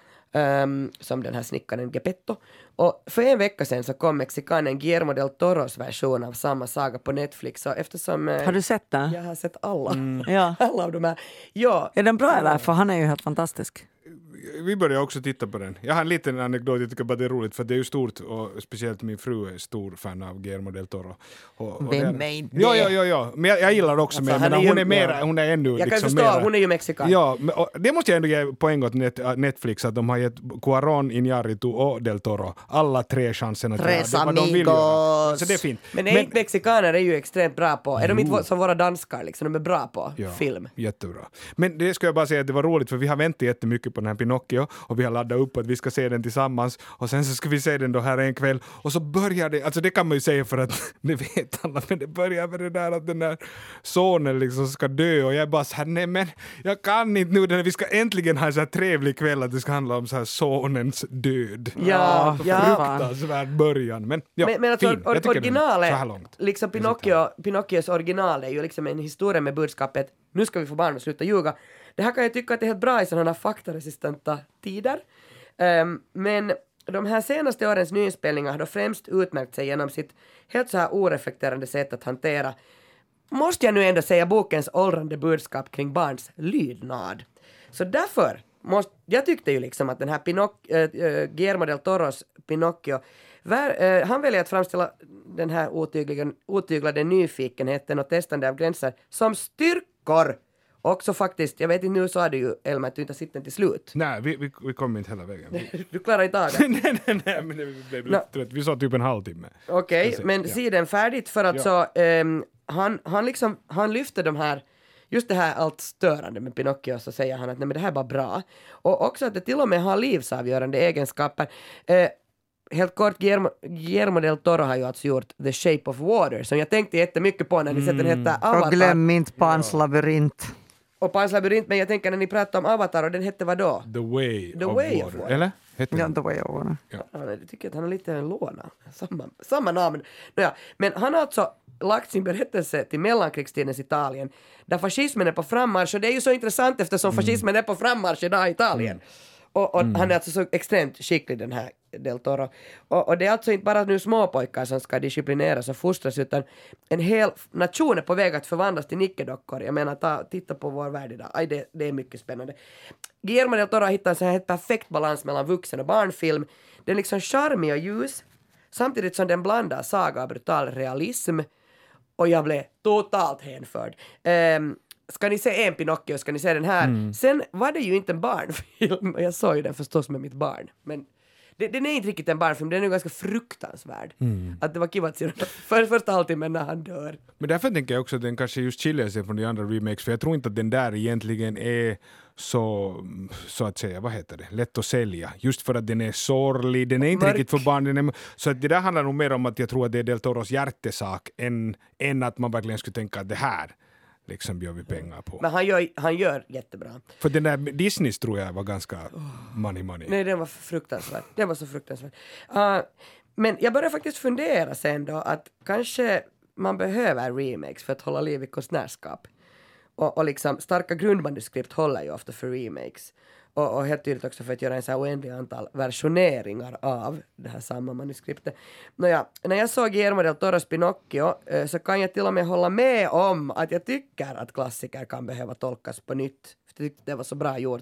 Som den här snickaren Geppetto. Och för en vecka sedan så kom mexikanen Guillermo del Toros version av samma saga på Netflix. Så eftersom, har du sett den? Jag har sett alla. Ja. Alla av de här. Ja. Är den bra eller? För han är ju helt fantastisk. Vi börjar också titta på den. Jag har en liten anekdot, jag tycker bara det är roligt för det är ju stort och speciellt min fru är stor fan av Guillermo del Toro. Vem är inte? Ja. Men jag gillar också alltså, med, men hon är ännu jag liksom kan förstå, mera, hon är ju mexikan. Ja, men, det måste jag ändå ge poäng åt Netflix att de har gett Cuarón, Iñárritu och del Toro alla 3 chanserna att Tres göra det vad de vill göra. Så det är fint. Men mexikaner är ju extremt bra på, är de inte som våra danskar liksom, de är bra på film. Jättebra. Men det ska jag bara säga att det var roligt för vi har väntat jättemycket på den här Pinocchio och vi har laddat upp att vi ska se den tillsammans och sen så ska vi se den då här en kväll och så börjar det, alltså det kan man ju säga för att det vet alla, men det börjar med det där att den där sonen liksom ska dö och jag är bara så här, nej men jag kan inte nu, vi ska äntligen ha en så här trevlig kväll att det ska handla om så här sonens död. Ja. Fruktansvärd början, men ja, men alltså, fin. Jag tycker originalet, så här långt. liksom Pinocchios original är ju liksom en historia med budskapet nu ska vi få barn att sluta ljuga. Det här kan jag tycka att det är helt bra i sådana faktaresistenta tider. Men de här senaste årens nyinspelningar har då främst utmärkt sig genom sitt helt så här oreflekterande sätt att hantera, måste jag nu ändå säga, bokens åldrande budskap kring barns lydnad. Så därför jag tyckte ju liksom att den här Guillermo del Toros Pinocchio, han väljer att framställa den här otyglade nyfikenheten och testande av gränser som styrkor. Också faktiskt, jag vet inte, nu sa du ju Elmer att du inte har sett den till slut. Nej, vi kom inte hela vägen. Du klarar inte av det. nej, men det blev lite trött. Vi sa typ en halvtimme. Okej, men se den färdigt för att så han lyfter de här, just det här allt störande med Pinocchio, så säger han att nej men det här är bara bra. Och också att det till och med har livsavgörande egenskaper. Helt kort, Guillermo del Toro har ju alltså gjort The Shape of Water som jag tänkte jättemycket på när ni sett den hette Avatar. Och glöm inte Pans labyrint. Och Pans labyrint, men jag tänker när ni pratar om Avatar och den hette vad då? The Way of Water. Eller? Ja, The Way of Water. Ja. Jag tycker att han har lite en låna. Samma namn. Nåja, men han har alltså lagt sin berättelse till mellankrigstidens Italien där fascismen är på frammarsch, och det är ju så intressant eftersom fascismen är på frammarsch idag i Italien. Och han är alltså så extremt skicklig, den här del Toro. Och det är alltså inte bara nu småpojkar som ska disciplineras och fostras, utan en hel nation är på väg att förvandlas till nickedockor. Jag menar, titta på vår värld idag. Det är mycket spännande. Guillermo del Toro har hittat en sån här helt perfekt balans mellan vuxen och barnfilm. Den är liksom charmig och ljus, samtidigt som den blandar saga och brutal realism. Och jag blev totalt hänförd. Ska ni se en Pinocchio, ska ni se den här. Sen var det ju inte en barnfilm, och jag såg ju den förstås med mitt barn. Men den är inte riktigt en barnfilm, den är ju ganska fruktansvärd. Att det var kiva att se den första halvtimmen när han dör. Men därför tänker jag också att den kanske just skiljer sig från de andra remakes, för jag tror inte att den där egentligen är så att säga, vad heter det, lätt att sälja. Just för att den är sorglig, den är inte riktigt för barn. Så att det där handlar nog mer om att jag tror att det är Del Toros hjärtesak än att man verkligen skulle tänka att det här liksom gör vi pengar på. Men han gör jättebra. För den där Disneys tror jag var ganska money. Nej, den var fruktansvärd. Den var så fruktansvärd. Men jag började faktiskt fundera sen då att kanske man behöver remakes för att hålla liv i konstnärskap. Och liksom starka grundmanuskript håller ju ofta för remakes. Och helt tydligt också för att göra en så här oändlig antal versioneringar av det här samma manuskriptet. Nåja, när jag såg Guillermo del Toros Pinocchio så kan jag till och med hålla med om att jag tycker att klassiker kan behöva tolkas på nytt. För jag tyckte det var så bra gjort.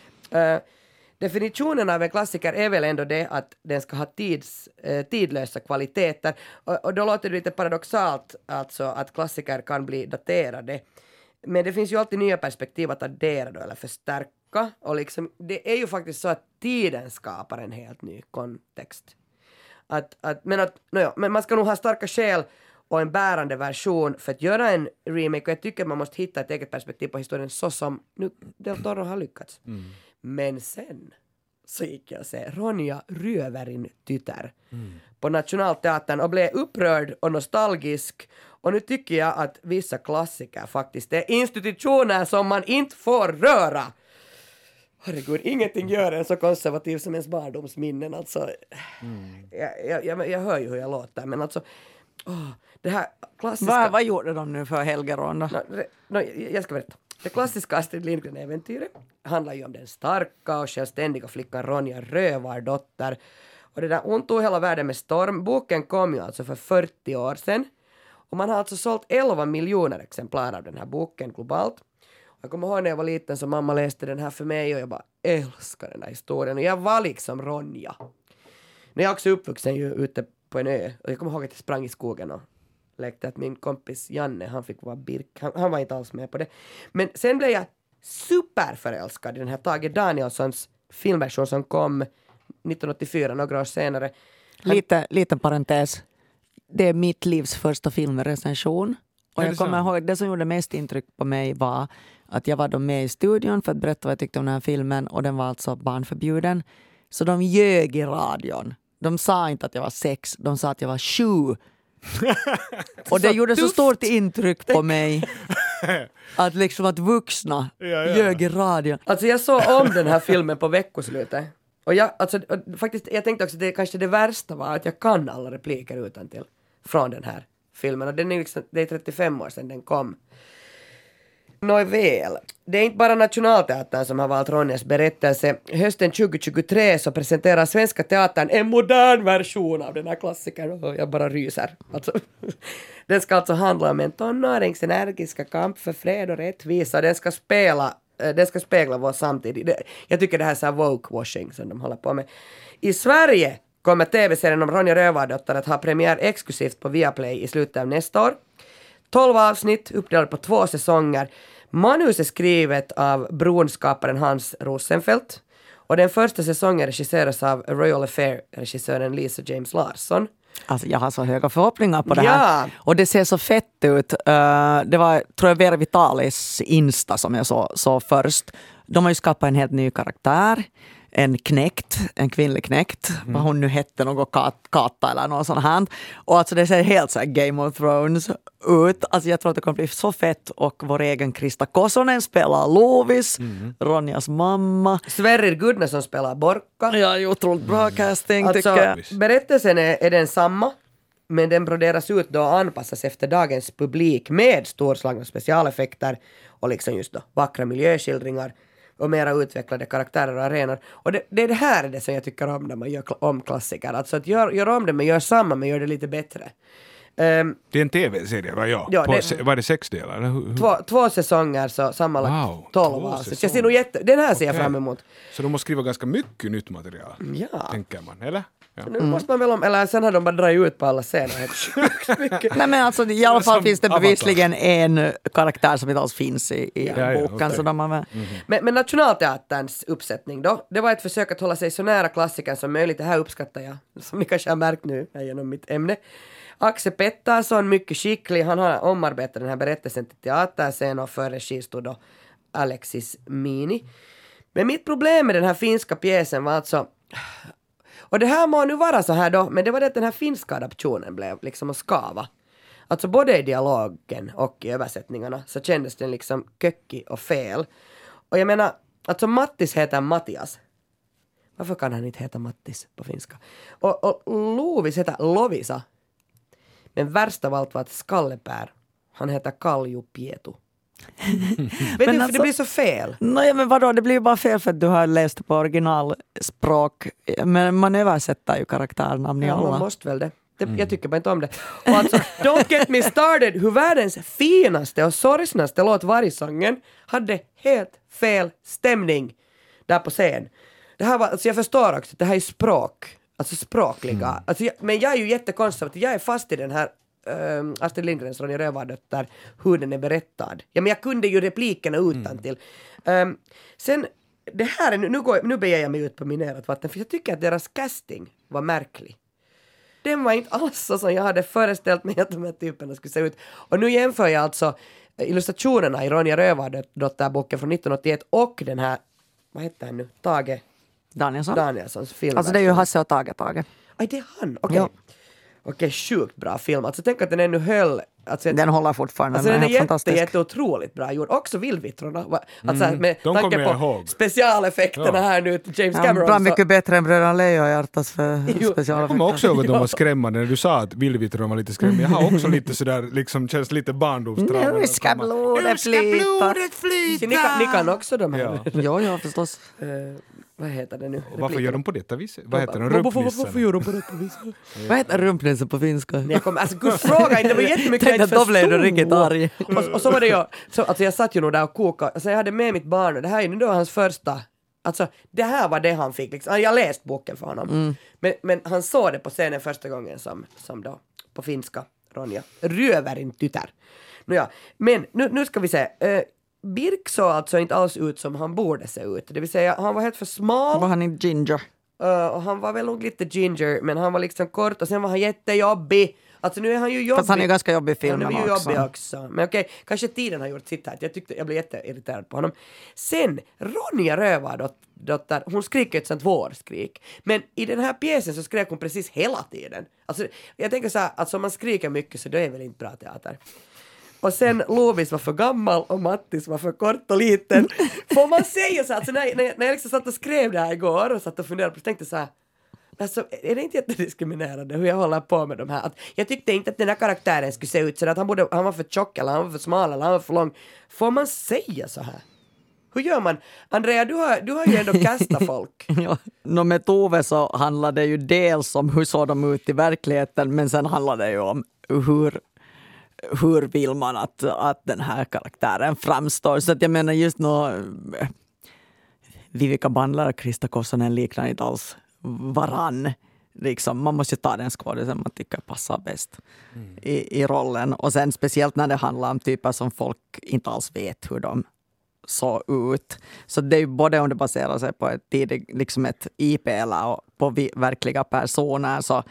Definitionen av en klassiker är väl ändå det att den ska ha tidlösa kvaliteter. Och då låter det lite paradoxalt alltså att klassiker kan bli daterade. Men det finns ju alltid nya perspektiv att addera då, eller förstärka. Och liksom, det är ju faktiskt så att tiden skapar en helt ny kontext. Men man ska nog ha starka skäl och en bärande version för att göra en remake, och jag tycker man måste hitta ett eget perspektiv på historien så som nu Del Toro har lyckats. Men sen så gick jag och se Ronja Röverin tytter på Nationalteatern och blev upprörd och nostalgisk, och nu tycker jag att vissa klassiker faktiskt är institutioner som man inte får röra. Herregud, ingenting gör en så konservativ som ens barndomsminnen. Alltså, jag hör ju hur jag låter, men alltså det här klassiska... Vad gjorde de nu för Helgerån då? Jag ska berätta. Det klassiska Astrid Lindgren-äventyret handlar ju om den starka och självständiga flickan Ronja Rövardotter. Och hon tog hela världen med storm. Boken kom ju alltså för 40 år sedan. Och man har alltså sålt 11 miljoner exemplar av den här boken globalt. Jag kommer ihåg när jag var liten så mamma läste den här för mig och jag bara älskar den här historien. Och jag var liksom Ronja. När jag också uppvuxen ju ute på en ö. Och jag kommer ihåg att jag sprang i skogen och lekte att min kompis Janne, han fick vara Birk. Han var inte alls med på det. Men sen blev jag superförälskad i den här Tage Danielssons filmversion som kom 1984, några år senare. Liten parentes. Det är mitt livs första filmrecension. Och jag kommer ihåg, det som gjorde mest intryck på mig var att jag var då med i studion för att berätta vad jag tyckte om den här filmen, och den var alltså barnförbjuden. Så de ljög i radion. De sa inte att jag var 6, de sa att jag var 7. Och det gjorde så stort intryck på mig att liksom att vuxna ljög i radion. Alltså jag såg om den här filmen på veckoslutet. Och faktiskt, jag tänkte också att det kanske det värsta var att jag kan alla repliker utantill från den här filmen. Och den är liksom, det är 35 år sedan den kom. Nåväl, det är inte bara Nationalteatern som har valt Ronjas berättelse. Hösten 2023 så presenterar Svenska Teatern en modern version av den här klassikern. Och jag bara ryser. Alltså, den ska alltså handla om en tonårings energiska kamp för fred och rättvisa. Den ska spegla vår samtid. Jag tycker det här är så här woke-washing som de håller på med. I Sverige kommer tv-serien om Ronja Rövardotter att ha premiär exklusivt på Viaplay i slutet av nästa år. 12 avsnitt uppdelade på 2 säsonger. Manus är skrivet av Bron-skaparen Hans Rosenfeldt. Och den första säsongen regisseras av Royal Affair-regissören Lisa James Larsson. Alltså jag har så höga förhoppningar på det här. Och det ser så fett ut. Det var, tror jag, Vera Vitalis Insta som jag såg först. De har ju skapat en helt ny karaktär. En kvinnlig knekt. Vad hon nu hette, något Kata eller något sånt här. Och alltså det ser helt så här Game of Thrones ut. Alltså jag tror att det kommer bli så fett. Och vår egen Krista Kosonen spelar Lovis. Ronjas mamma. Sverrir Gudnason spelar Borka. Ja, otroligt bra casting alltså, tycker jag. Berättelsen är den samma. Men den broderas ut då och anpassas efter dagens publik med storslagna specialeffekter. Och liksom just då vackra miljöskildringar. Och mera utvecklade karaktärer och arenor. Och det är det här det som jag tycker om när man gör om klassiker. Alltså att gör om det men gör samma men gör det lite bättre. Det är en tv-serie, var det 6 delar? Eller? 2 säsonger, så sammanlagt 12 avsnitt. Jag ser nog den här ser jag fram emot. Så de måste skriva ganska mycket nytt material, tänker man, eller? Ja. Nu måste man väl eller sen har de bara dragit ut på alla scener. Nej men alltså i alla fall finns det bevisligen en karaktär som inte alls finns i boken. Okay. Så de har men Nationalteaterns uppsättning då, det var ett försök att hålla sig så nära klassikern som möjligt. Det här uppskattar jag, som ni kanske har märkt nu genom mitt ämne. Axel Pettersson, mycket skicklig. Han har omarbetat den här berättelsen till teaterscen och för regi stod då Alexis Mini. Men mitt problem med den här finska pjäsen var alltså, och det här må nu vara så här då, men det var det att den här finska adaptionen blev liksom att skava. Alltså både i dialogen och i översättningarna så kändes den liksom köckig och fel. Och jag menar, alltså Mattis heter Mattias. Varför kan han inte heta Mattis på finska? Och Lovis heter Lovisa. Men värst av allt var att Skallepär, han heter Kalju Pietu. Vet du, alltså, det blir så fel. Nej men vadå, det blir ju bara fel för att du har läst på originalspråk. Men man översätter ju karaktärnamn i alla. Man måste väl det. Jag tycker bara inte om det. Och alltså, Don't Get Me Started, hur världens finaste och sorgsnaste låt Vargsången hade helt fel stämning där på scen. Det här var, alltså jag förstår också att det här är språk. Alltså språkliga. Alltså men jag är ju jättekonservativ. Jag är fast i den här Astrid Lindgrens Ronja Rövardotter, hur den är berättad. Ja, men jag kunde ju replikerna utantill. Sen, det här är nu beger jag mig ut på minerat vatten, för jag tycker att deras casting var märklig. Den var inte alls så som jag hade föreställt mig att de här typerna skulle se ut. Och nu jämför jag alltså illustrationerna i Ronja Rövardotter-boken från 1981 och den här, vad heter han nu, Tage Danielssons film. Alltså det är ju Hasse och Tage. Aj, det är han, okej. Ja. Okej, sjukt bra film. Alltså tänk att den ännu höll. Alltså, den håller fortfarande. Alltså, den är fantastisk. Jätteotroligt bra gjord. Också Vildvittrorna. Alltså, med de tanke på ihåg. Specialeffekterna här nu till James Cameron. Bra mycket bättre än Bröderna Lejonhjärtas för Jag specialeffekter. kommer också ihåg att de var skrämmande när du sa att Vildvittrorna var lite skrämmande. Jag har också lite sådär, liksom känns lite barndomstrauma. Nu ska blodet flyta. Ni kan också de här. Ja, förstås. Vad heter det nu? Varför gör de på detta viset? Vad heter de? Varför gör de på detta viset? Vad heter rumpnissen på finska? Alltså gud, fråga inte, det var jättemycket jag inte Då blev du förstod. riktigt arg. Och så var det ju, alltså jag satt ju nog där och kokade, alltså jag hade med mitt barn och det här är ju nu då hans första, alltså det här var det han fick liksom. Jag läst boken för honom. Men han såg det på scenen första gången som då på finska, Ronja. Röverin tytär. Nåja, men nu ska vi se. Birk såg alltså inte alls ut som han borde se ut. Det vill säga, han var helt för smal. Var han inte ginger? Och han var väl nog lite ginger, men han var liksom kort och sen var han jättejobbig. Alltså nu är han ju jobbig. Fast han är ju ganska jobbig i filmen också. Han är ju också. jobbig också. Men okej, kanske tiden har gjort sitt här. Jag blev jätteirriterad på honom. Sen, Ronja Rövardotter, hon skriker ett sånt vårskrik. Men i den här pjäsen så skrek hon precis hela tiden. Alltså, jag tänker så här, att om man skriker mycket så det är väl inte bra teater. Och sen Lovis var för gammal och Mattis var för kort och liten. Får man säga så? Alltså när jag liksom satt och skrev det här igår och satt och funderade på det, tänkte så här, alltså, är det inte jättediskriminerande hur jag håller på med de här? Att jag tyckte inte att den här karaktären skulle se ut så att han var för tjock eller han var för smal eller han var för lång. Får man säga så här? Hur gör man? Andrea, du har ju ändå kastat folk. Ja, med Tove så handlar det ju dels om hur såg de ut i verkligheten, men sen handlar det ju om hur vill man att den här karaktären framstår. Så att jag menar just Vivica Bandler och Krista Kossonen liknar inte alls varann. Liksom, man måste ju ta den skådisen man tycker passar bäst i rollen. Och sen speciellt när det handlar om typer som folk inte alls vet hur de såg ut. Så det är ju både om det baserar sig på liksom ett IP eller på verkliga personer. Så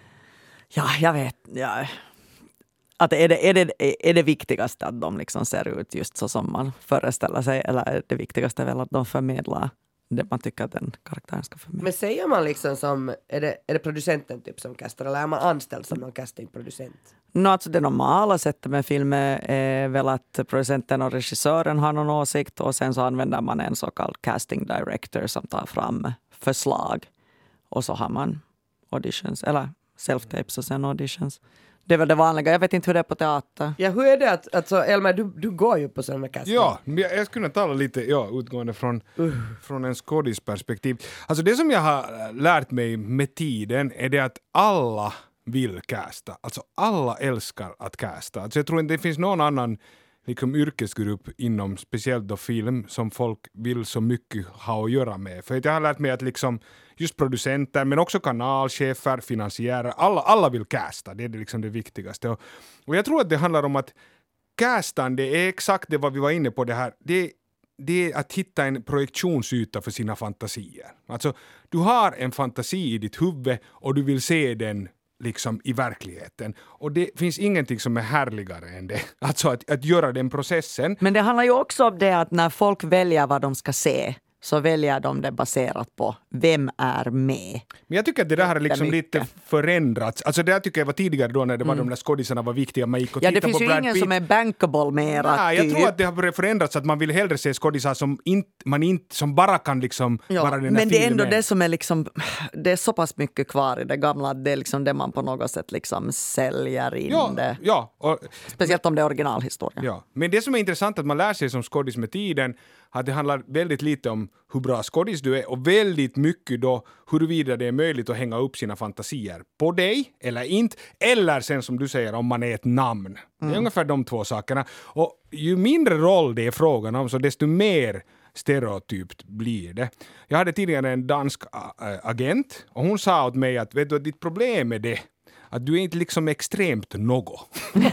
ja, jag vet. Ja. Att är det viktigaste att de liksom ser ut just så som man föreställer sig, eller är det viktigaste väl att de förmedlar det man tycker att den karaktären ska förmedla? Men säger man liksom som, är det producenten typ som kastar, eller är man anställd som någon castingproducent? Alltså det normala sättet med filmer är väl att producenten och regissören har någon åsikt och sen så använder man en så kallad casting director som tar fram förslag och så har man auditions, eller self-tapes och sen auditions. Det är väl det vanliga. Jag vet inte hur det är på teater. Ja, hur är det att alltså, Elmer, du går ju på sådana casting. Ja, jag skulle tala lite utgående från en skådisperspektiv. Alltså det som jag har lärt mig med tiden är det att alla vill casta. Alltså alla älskar att casta. Alltså jag tror inte det finns någon annan liksom yrkesgrupp inom speciellt då film som folk vill så mycket ha att göra med. För jag har lärt mig att liksom just producenter men också kanalchefer, finansiärer, alla vill casta. Det är liksom det viktigaste. Och jag tror att det handlar om att castan, det är exakt det vad vi var inne på det här. Det är att hitta en projektionsyta för sina fantasier. Alltså du har en fantasi i ditt huvud och du vill se den liksom i verkligheten. Och det finns ingenting som är härligare än det. Alltså att göra den processen. Men det handlar ju också om det att när folk väljer vad de ska se så väljer de det baserat på vem är med. Men jag tycker att det där har liksom lite förändrats. Alltså det jag tycker jag var tidigare då när det var de där skådisarna var viktiga. Man gick och tittade på Brad Pitt. Ja, det finns ju ingen som är bankable mera. Nej, jag tror att det har förändrats att man vill hellre se skådisar som bara kan liksom vara den här men det är filmen. ändå det som är liksom, det är så pass mycket kvar i det gamla att det är liksom det man på något sätt liksom säljer in det. Ja. Speciellt om det är originalhistoria. Ja, men det som är intressant att man lär sig som skådis med tiden att det handlar väldigt lite om hur bra skådis du är och väldigt mycket då huruvida det är möjligt att hänga upp sina fantasier på dig eller inte. Eller sen som du säger om man är ett namn. Det är ungefär de två sakerna. Och ju mindre roll det är frågan om så desto mer stereotypt blir det. Jag hade tidigare en dansk agent och hon sa åt mig att vet du, ditt problem är det att du är inte liksom extremt något.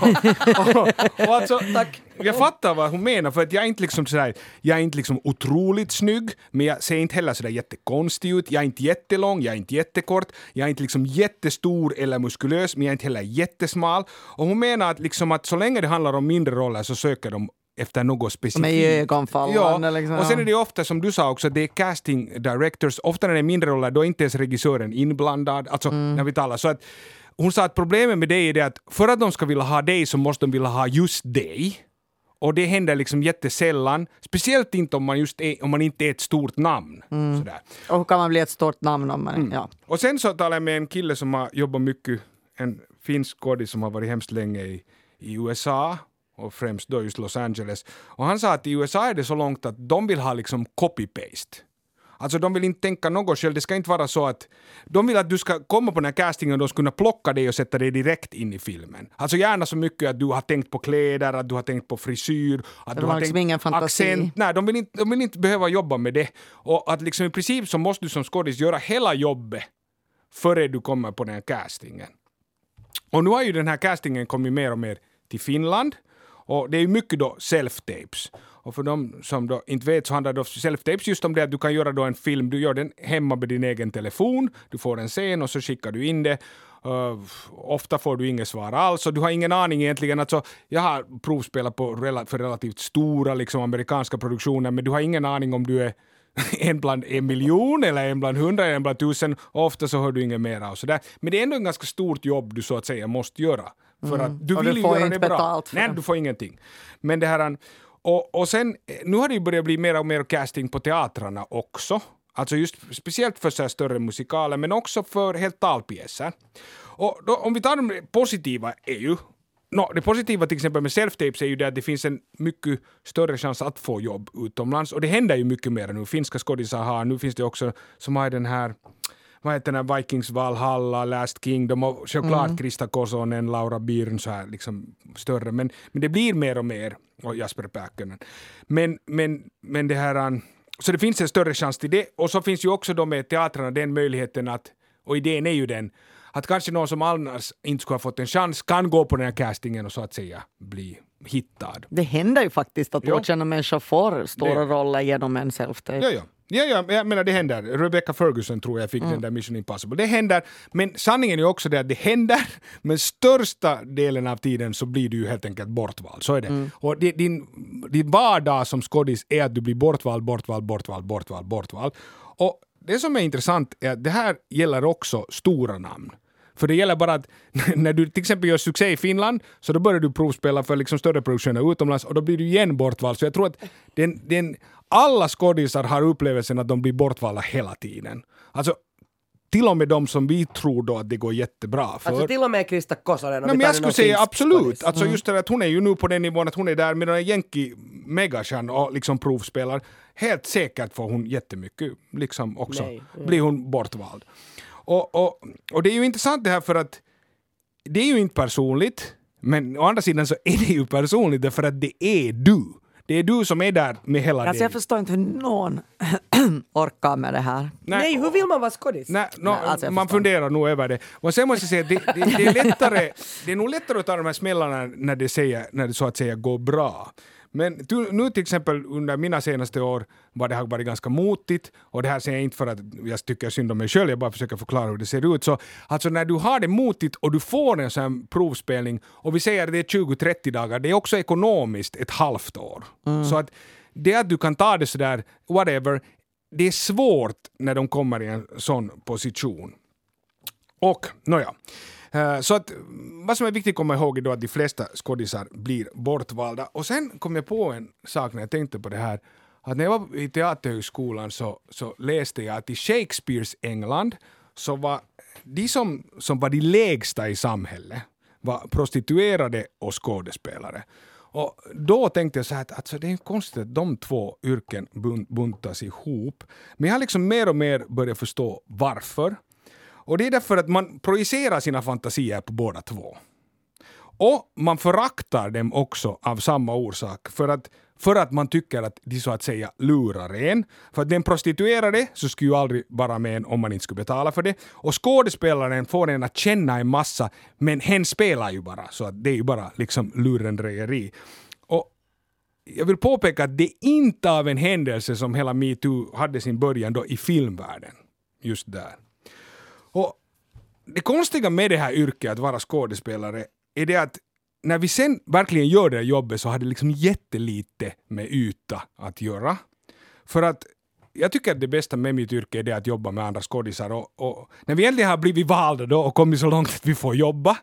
och alltså, tack. Jag fattar vad hon menar, för att jag är inte liksom sådär, jag är inte liksom otroligt snygg, men jag ser inte heller sådär jättekonstig ut. Jag är inte jättelång, jag är inte jättekort, jag är inte liksom jättestor eller muskulös, men jag är inte heller jättesmal. Och hon menar att, liksom att så länge det handlar om mindre roller så söker de efter något specifikt. Liksom, och sen är det ofta, som du sa också, det är casting directors. Ofta när det är mindre roller, då är inte ens regissören inblandad. Alltså, när vi talar. Så att hon sa att problemet med dig är det att för att de ska vilja ha dig så måste de vilja ha just dig. Och det händer liksom jättesällan. Speciellt inte om man inte är ett stort namn. Sådär. Och hur kan man bli ett stort namn om man ja. Och sen så talar jag med en kille som har jobbat mycket, en finsk skådis som har varit hemskt länge i USA. Och främst då just Los Angeles. Och han sa att i USA är det så långt att de vill ha liksom copy-paste. Alltså de vill inte tänka något själv. Det ska inte vara så att de vill att du ska komma på den här castingen och de ska kunna plocka dig och sätta dig direkt in i filmen. Alltså gärna så mycket att du har tänkt på kläder, att du har tänkt på frisyr, att du har liksom tänkt ingen fantasi. accent. Nej, de vill inte behöva jobba med det. Och att liksom i princip så måste du som skådis göra hela jobbet före du kommer på den här castingen. Och nu har ju den här castingen kommit mer och mer till Finland. Och det är ju mycket då self-tapes. Och för de som då inte vet så handlar det om self-tapes just om det att du kan göra då en film. Du gör den hemma med din egen telefon. Du får en scen och så skickar du in det. Ofta får du inget svar alls. Och du har ingen aning egentligen. Alltså, jag har provspelat på för relativt stora liksom, amerikanska produktioner. Men du har ingen aning om du är en bland 1 miljon eller en bland 100 eller en bland 1000. Ofta så hör du inget mer av sådär. Men det är ändå en ganska stort jobb du så att säga måste göra. För att du vill ju göra det bra. Nej, du får ingenting. Men det här... Och sen, nu har det ju börjat bli mer och mer casting på teatrarna också. Alltså just speciellt för så här större musikaler, men också för helt talpjäser. Och då, om vi tar de positiva är ju... det positiva till exempel med self-tapes är ju det att det finns en mycket större chans att få jobb utomlands. Och det händer ju mycket mer nu. Finska skådisar har, nu finns det också som har den här... Vad heter den här Vikings Valhalla, Last Kingdom och självklart Krista Kosonen, Laura Byrne så här liksom större. Men det blir mer och mer och Jasper Pääkkönen. Men det här, så det finns en större chans till det. Och så finns ju också då med teatrarna den möjligheten att, och idén är ju den, att kanske någon som annars inte skulle ha fått en chans kan gå på den här castingen och så att säga bli hittad. Det händer ju faktiskt att okända människor får stora roller genom en self-tape. Ja, jag menar det händer. Rebecca Ferguson tror jag fick den där Mission Impossible. Det händer, men sanningen är ju också det att det händer, men största delen av tiden så blir du ju helt enkelt bortvald. Så är det. Och din vardag som skådis är att du blir bortvald. Och det som är intressant är att det här gäller också stora namn. För det gäller bara att när du till exempel gör succé i Finland så då börjar du provspela för liksom större produktioner utomlands och då blir du igen bortvald. Så jag tror att alla skådisar har upplevelsen att de blir bortvalda hela tiden. Alltså till och med de som vi tror då att det går jättebra för. Alltså till och med Krista Kosonen. Men jag skulle säga absolut. Alltså just det att hon är ju nu på den nivån att hon är där med den Yankee Megashan och liksom provspelar. Helt säkert får hon jättemycket liksom också. Blir hon bortvald. Och det är ju intressant det här för att det är ju inte personligt, men å andra sidan så är det ju personligt därför att det är du. Det är du som är där med hela alltså, jag förstår inte hur någon orkar med det här. Nej, hur vill man vara skådis? Alltså man funderar nog över det. Och sen måste jag säga att det är lättare, det är nog lättare att ta de här smällarna när det så att säga går bra. Men nu till exempel under mina senaste år har det varit ganska motigt och det här säger jag inte för att jag tycker synd om mig själv, jag bara försöker förklara hur det ser ut. Så alltså när du har det motigt och du får en sån här provspelning och vi säger att det är 20-30 dagar, det är också ekonomiskt ett halvt år. Så att det att du kan ta det sådär, whatever, det är svårt när de kommer i en sån position. Och, så att vad som är viktigt att komma ihåg är då att de flesta skådisar blir bortvalda. Och sen kom jag på en sak när jag tänkte på det här. Att när jag var i teaterhögskolan så läste jag att i Shakespeares England så var de som var de lägsta i samhället var prostituerade och skådespelare. Och då tänkte jag så här att alltså det är konstigt att de två yrken buntas ihop. Men jag har liksom mer och mer börjat förstå varför. Och det är därför att man projicerar sina fantasier på båda två. Och man föraktar dem också av samma orsak. För att för att man tycker att de så att säga lurar en. För att den prostituerade så skulle ju aldrig vara med en om man inte skulle betala för det. Och skådespelaren får en att känna en massa, men hen spelar ju bara, så att det är ju bara liksom lurendrejeri. Och jag vill påpeka att det är inte av en händelse som hela MeToo hade sin början då i filmvärlden. Just där. Och det konstiga med det här yrket att vara skådespelare är det att när vi sen verkligen gör det jobbet så har det liksom jättelite med yta att göra. För att jag tycker att det bästa med mitt yrke är det att jobba med andra skådisar och när vi äntligen har blivit valda då och kommit så långt att vi får jobba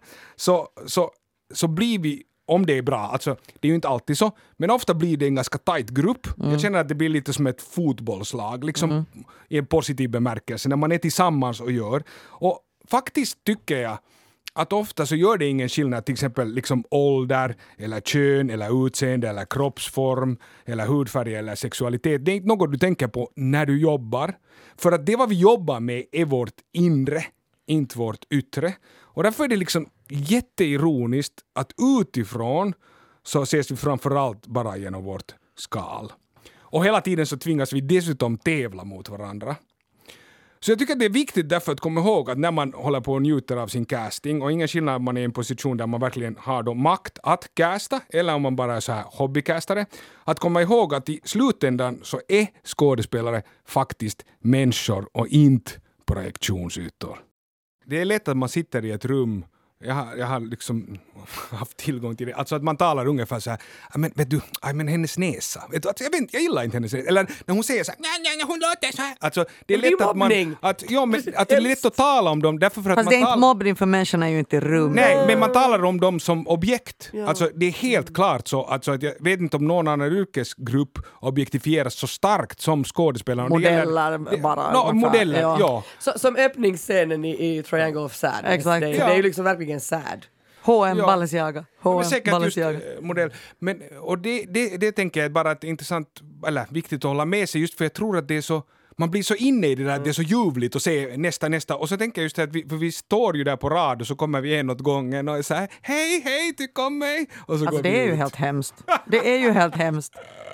så blir vi, om det är bra, alltså det är ju inte alltid så, men ofta blir det en ganska tight grupp. Jag känner att det blir lite som ett fotbollslag, liksom i en positiv bemärkelse, när man är tillsammans och gör. Och faktiskt tycker jag att ofta så gör det ingen skillnad, till exempel liksom ålder, eller kön, eller utseende, eller kroppsform, eller hudfärg, eller sexualitet. Det är inte något du tänker på när du jobbar. För att det vad vi jobbar med är vårt inre, inte vårt yttre. Och därför är det liksom jätteironiskt att utifrån så ses vi framförallt bara genom vårt skal. Och hela tiden så tvingas vi dessutom tävla mot varandra. Så jag tycker att det är viktigt därför att komma ihåg att när man håller på och njuter av sin casting, och ingen skillnad om man är i en position där man verkligen har då makt att casta eller om man bara är så här hobbycastare, att komma ihåg att i slutändan så är skådespelare faktiskt människor och inte projektionsytor. Det är lätt att man sitter i ett rum. Jag har liksom haft tillgång till det. Alltså att man talar ungefär så här, men vet du, men hennes näsa. Vet du, alltså, jag gillar inte hennes näsa. Eller när hon säger så här, nej, hon låter så här. Alltså det är lätt att man att det är lätt att tala om dem därför för att fast man det är inte mobbning för människorna är ju inte i rum. Nej, men man talar om dem som objekt. Ja. Alltså det är helt klart så alltså, att jag vet inte om någon annan yrkesgrupp objektifieras så starkt som skådespelare. Modeller bara. Modeller, ja. Så, som öppningsscenen i Triangle of Sadness. Exakt. Det är ju liksom verkligen sad. H&M Ja. Balenciaga. Men säkert just modell. Men, och det tänker jag bara att det är intressant, eller viktigt att hålla med sig, just för jag tror att det är så, man blir så inne i det där, det är så ljuvligt att se nästa. Och så tänker jag just att vi står ju där på rad och så kommer vi en åt gången och är så här, hej, tyck om mig. Och så alltså går det är ju helt hemskt. Det är ju helt hemskt.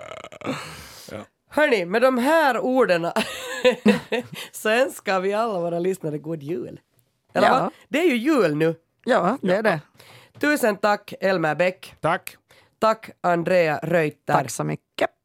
Hörni, med de här orden så önskar vi alla våra lyssnare god jul. Eller Ja. vad? Det är ju jul nu. Ja, det är det. Tusen tack Elmer Bäck. Tack. Tack Andrea Reuter. Tack så mycket.